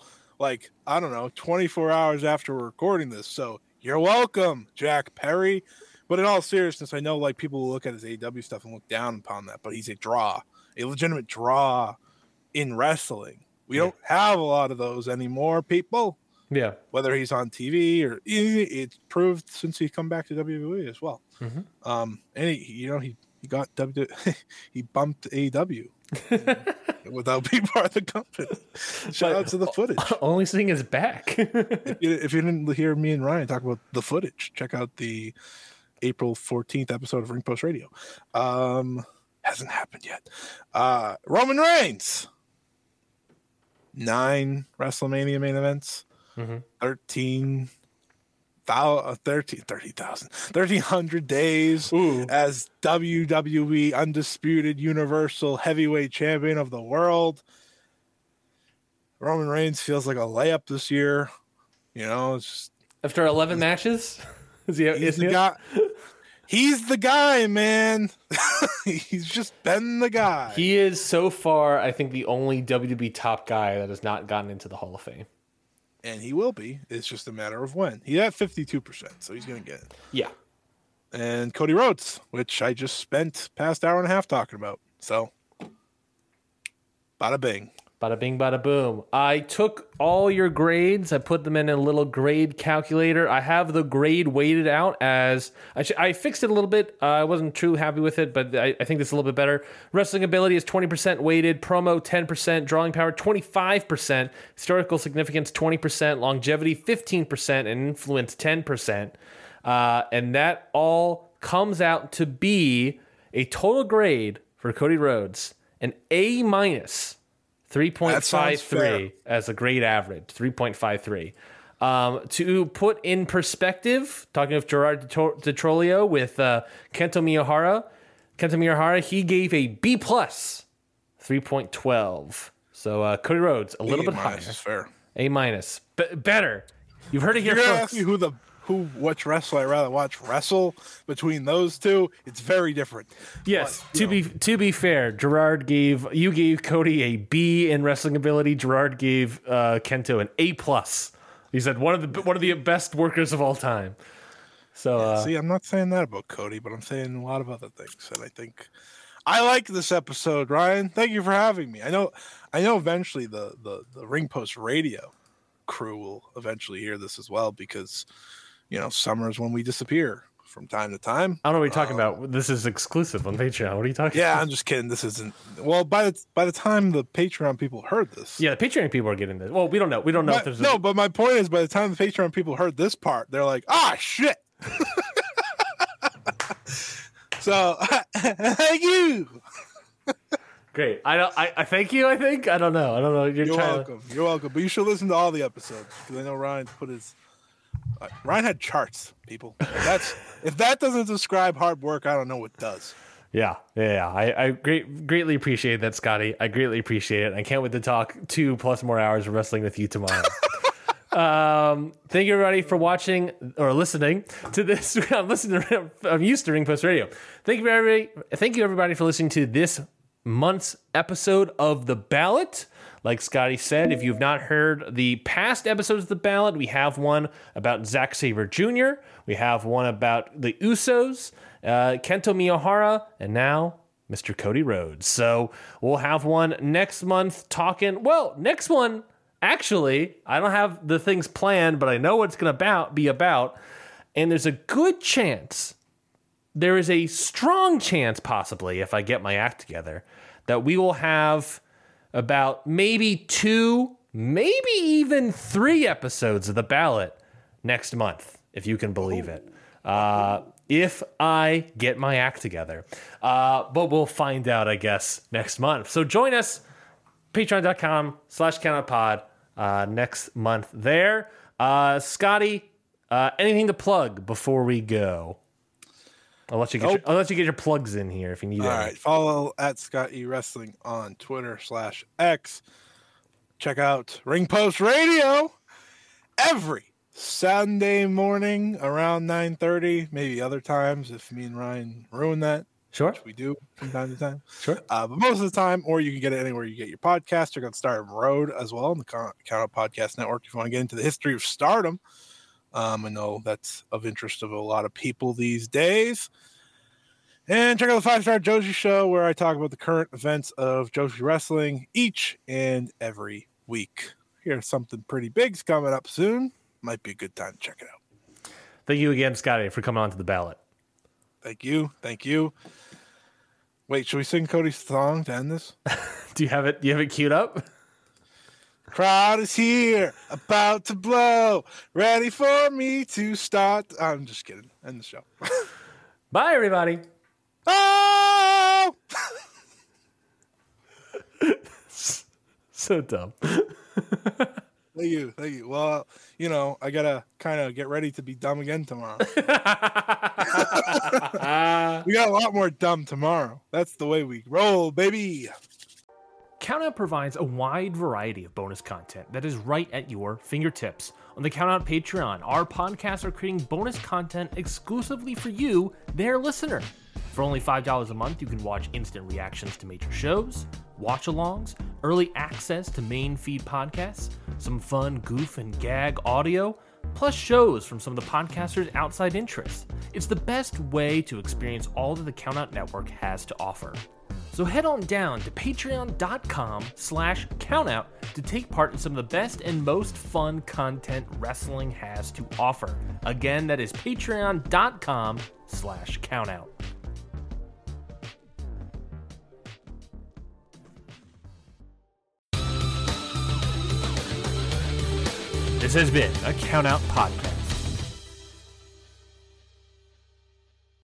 24 hours after we're recording this. So you're welcome, Jack Perry. But in all seriousness, I know people will look at his AEW stuff and look down upon that, but he's a legitimate draw in wrestling. We don't have a lot of those anymore, people. Yeah. Whether he's on TV or it's proved since he's come back to WWE as well. Mm-hmm. And he got he bumped AEW without being part of the company. Shout out to the footage. Only seeing his back. If you didn't hear me and Ryan talk about the footage, check out the April 14th episode of Ring Post Radio. Hasn't happened yet. Roman Reigns. 9 WrestleMania main events. 13 1,300 days as WWE Undisputed Universal Heavyweight Champion of the world. Roman Reigns feels like a layup this year. You know, it's just, after 11 matches, he's the guy. He's the guy, man. He's just been the guy. He is so far, I think, the only WWE top guy that has not gotten into the Hall of Fame. And he will be. It's just a matter of when. He's at 52%, so he's going to get it. Yeah. And Cody Rhodes, which I just spent past hour and a half talking about. So, bada bing. Bada bing, bada boom. I took all your grades. I put them in a little grade calculator. I have the grade weighted out as... I fixed it a little bit. I wasn't too happy with it, but I think this is a little bit better. Wrestling ability is 20% weighted. Promo, 10%. Drawing power, 25%. Historical significance, 20%. Longevity, 15%. And influence, 10%. And that all comes out to be a total grade for Cody Rhodes, an A-. 3.53 as a grade average, 3.53. To put in perspective, talking of Gerard DiTrolio with Kento Miyahara, he gave a B+, 3.12. So Cody Rhodes, a little bit higher. Is fair. A-. Better. You've heard it here first. Which wrestler I'd rather watch wrestle between those two, it's very different. Yes, but, to be fair, you gave Cody a B in wrestling ability. Gerard gave Kento an A+. He said one of the best workers of all time. So see, I'm not saying that about Cody, but I'm saying a lot of other things. And I think I like this episode, Ryan. Thank you for having me. I know eventually the Ring Post Radio crew will eventually hear this as well, because summer's when we disappear from time to time. I don't know what you're talking about. This is exclusive on Patreon. What are you talking about? Yeah, I'm just kidding. This isn't. Well, by the time the Patreon people heard this. Yeah, the Patreon people are getting this. Well, we don't know. We don't know if there's but my point is, by the time the Patreon people heard this part, they're like, shit. So, thank you. Great. I thank you, I think. I don't know. You're welcome. You're welcome. But you should listen to all the episodes, because I know Ryan put his... Ryan had charts, people. If that doesn't describe hard work, I don't know what does. Yeah. I greatly appreciate that, Scotty. I greatly appreciate it. I can't wait to talk 2+ more hours of wrestling with you tomorrow. Thank you, everybody, for watching or listening to this. I'm used to Ring Post Radio. Thank you, everybody, for listening to this month's episode of The Ballot. Like Scotty said, if you've not heard the past episodes of The Ballot, we have one about Zack Sabre Jr., we have one about the Usos, Kento Miyahara, and now Mr. Cody Rhodes. So we'll have one next month talking. Well, next one, actually, I don't have the things planned, but I know what it's going to be about. And there's a good chance, there is a strong chance, possibly, if I get my act together, that we will have about maybe 2, maybe even 3 episodes of The Ballot next month, if you can believe it. If I get my act together. But we'll find out, I guess, next month. So join us, patreon.com/countoutpod next month there. Scotty, anything to plug before we go? I'll let you get your plugs in here if you need. All right, follow at Scott E Wrestling on Twitter/X. Check out Ring Post Radio every Sunday morning around 9:30. Maybe other times if me and Ryan ruin that. Sure, which we do from time to time. Sure, but most of the time, or you can get it anywhere you get your podcast. Check out Stardom Road as well on the Count Out Podcast Network if you want to get into the history of Stardom. I know that's of interest of a lot of people these days. And check out the 5-Star Joshi Show, where I talk about the current events of Joshi Wrestling each and every week. Here's something pretty big's coming up soon. Might be a good time to check it out. Thank you again, Scotty, for coming on to The Ballot. Thank you. Wait, should we sing Cody's song to end this? Do you have it queued up? Crowd is here, about to blow, ready for me to start. I'm just kidding. End the show. Bye, everybody. Oh! So dumb. Thank you. Well, I gotta kind of get ready to be dumb again tomorrow. We got a lot more dumb tomorrow. That's the way we roll, baby. Countout provides a wide variety of bonus content that is right at your fingertips. On the Countout Patreon, our podcasts are creating bonus content exclusively for you, their listener. For only $5 a month, you can watch instant reactions to major shows, watch-alongs, early access to main feed podcasts, some fun goof and gag audio, plus shows from some of the podcasters' outside interests. It's the best way to experience all that the Countout Network has to offer. So head on down to patreon.com/countout to take part in some of the best and most fun content wrestling has to offer. Again, that is patreon.com/countout. This has been a Countout Podcast.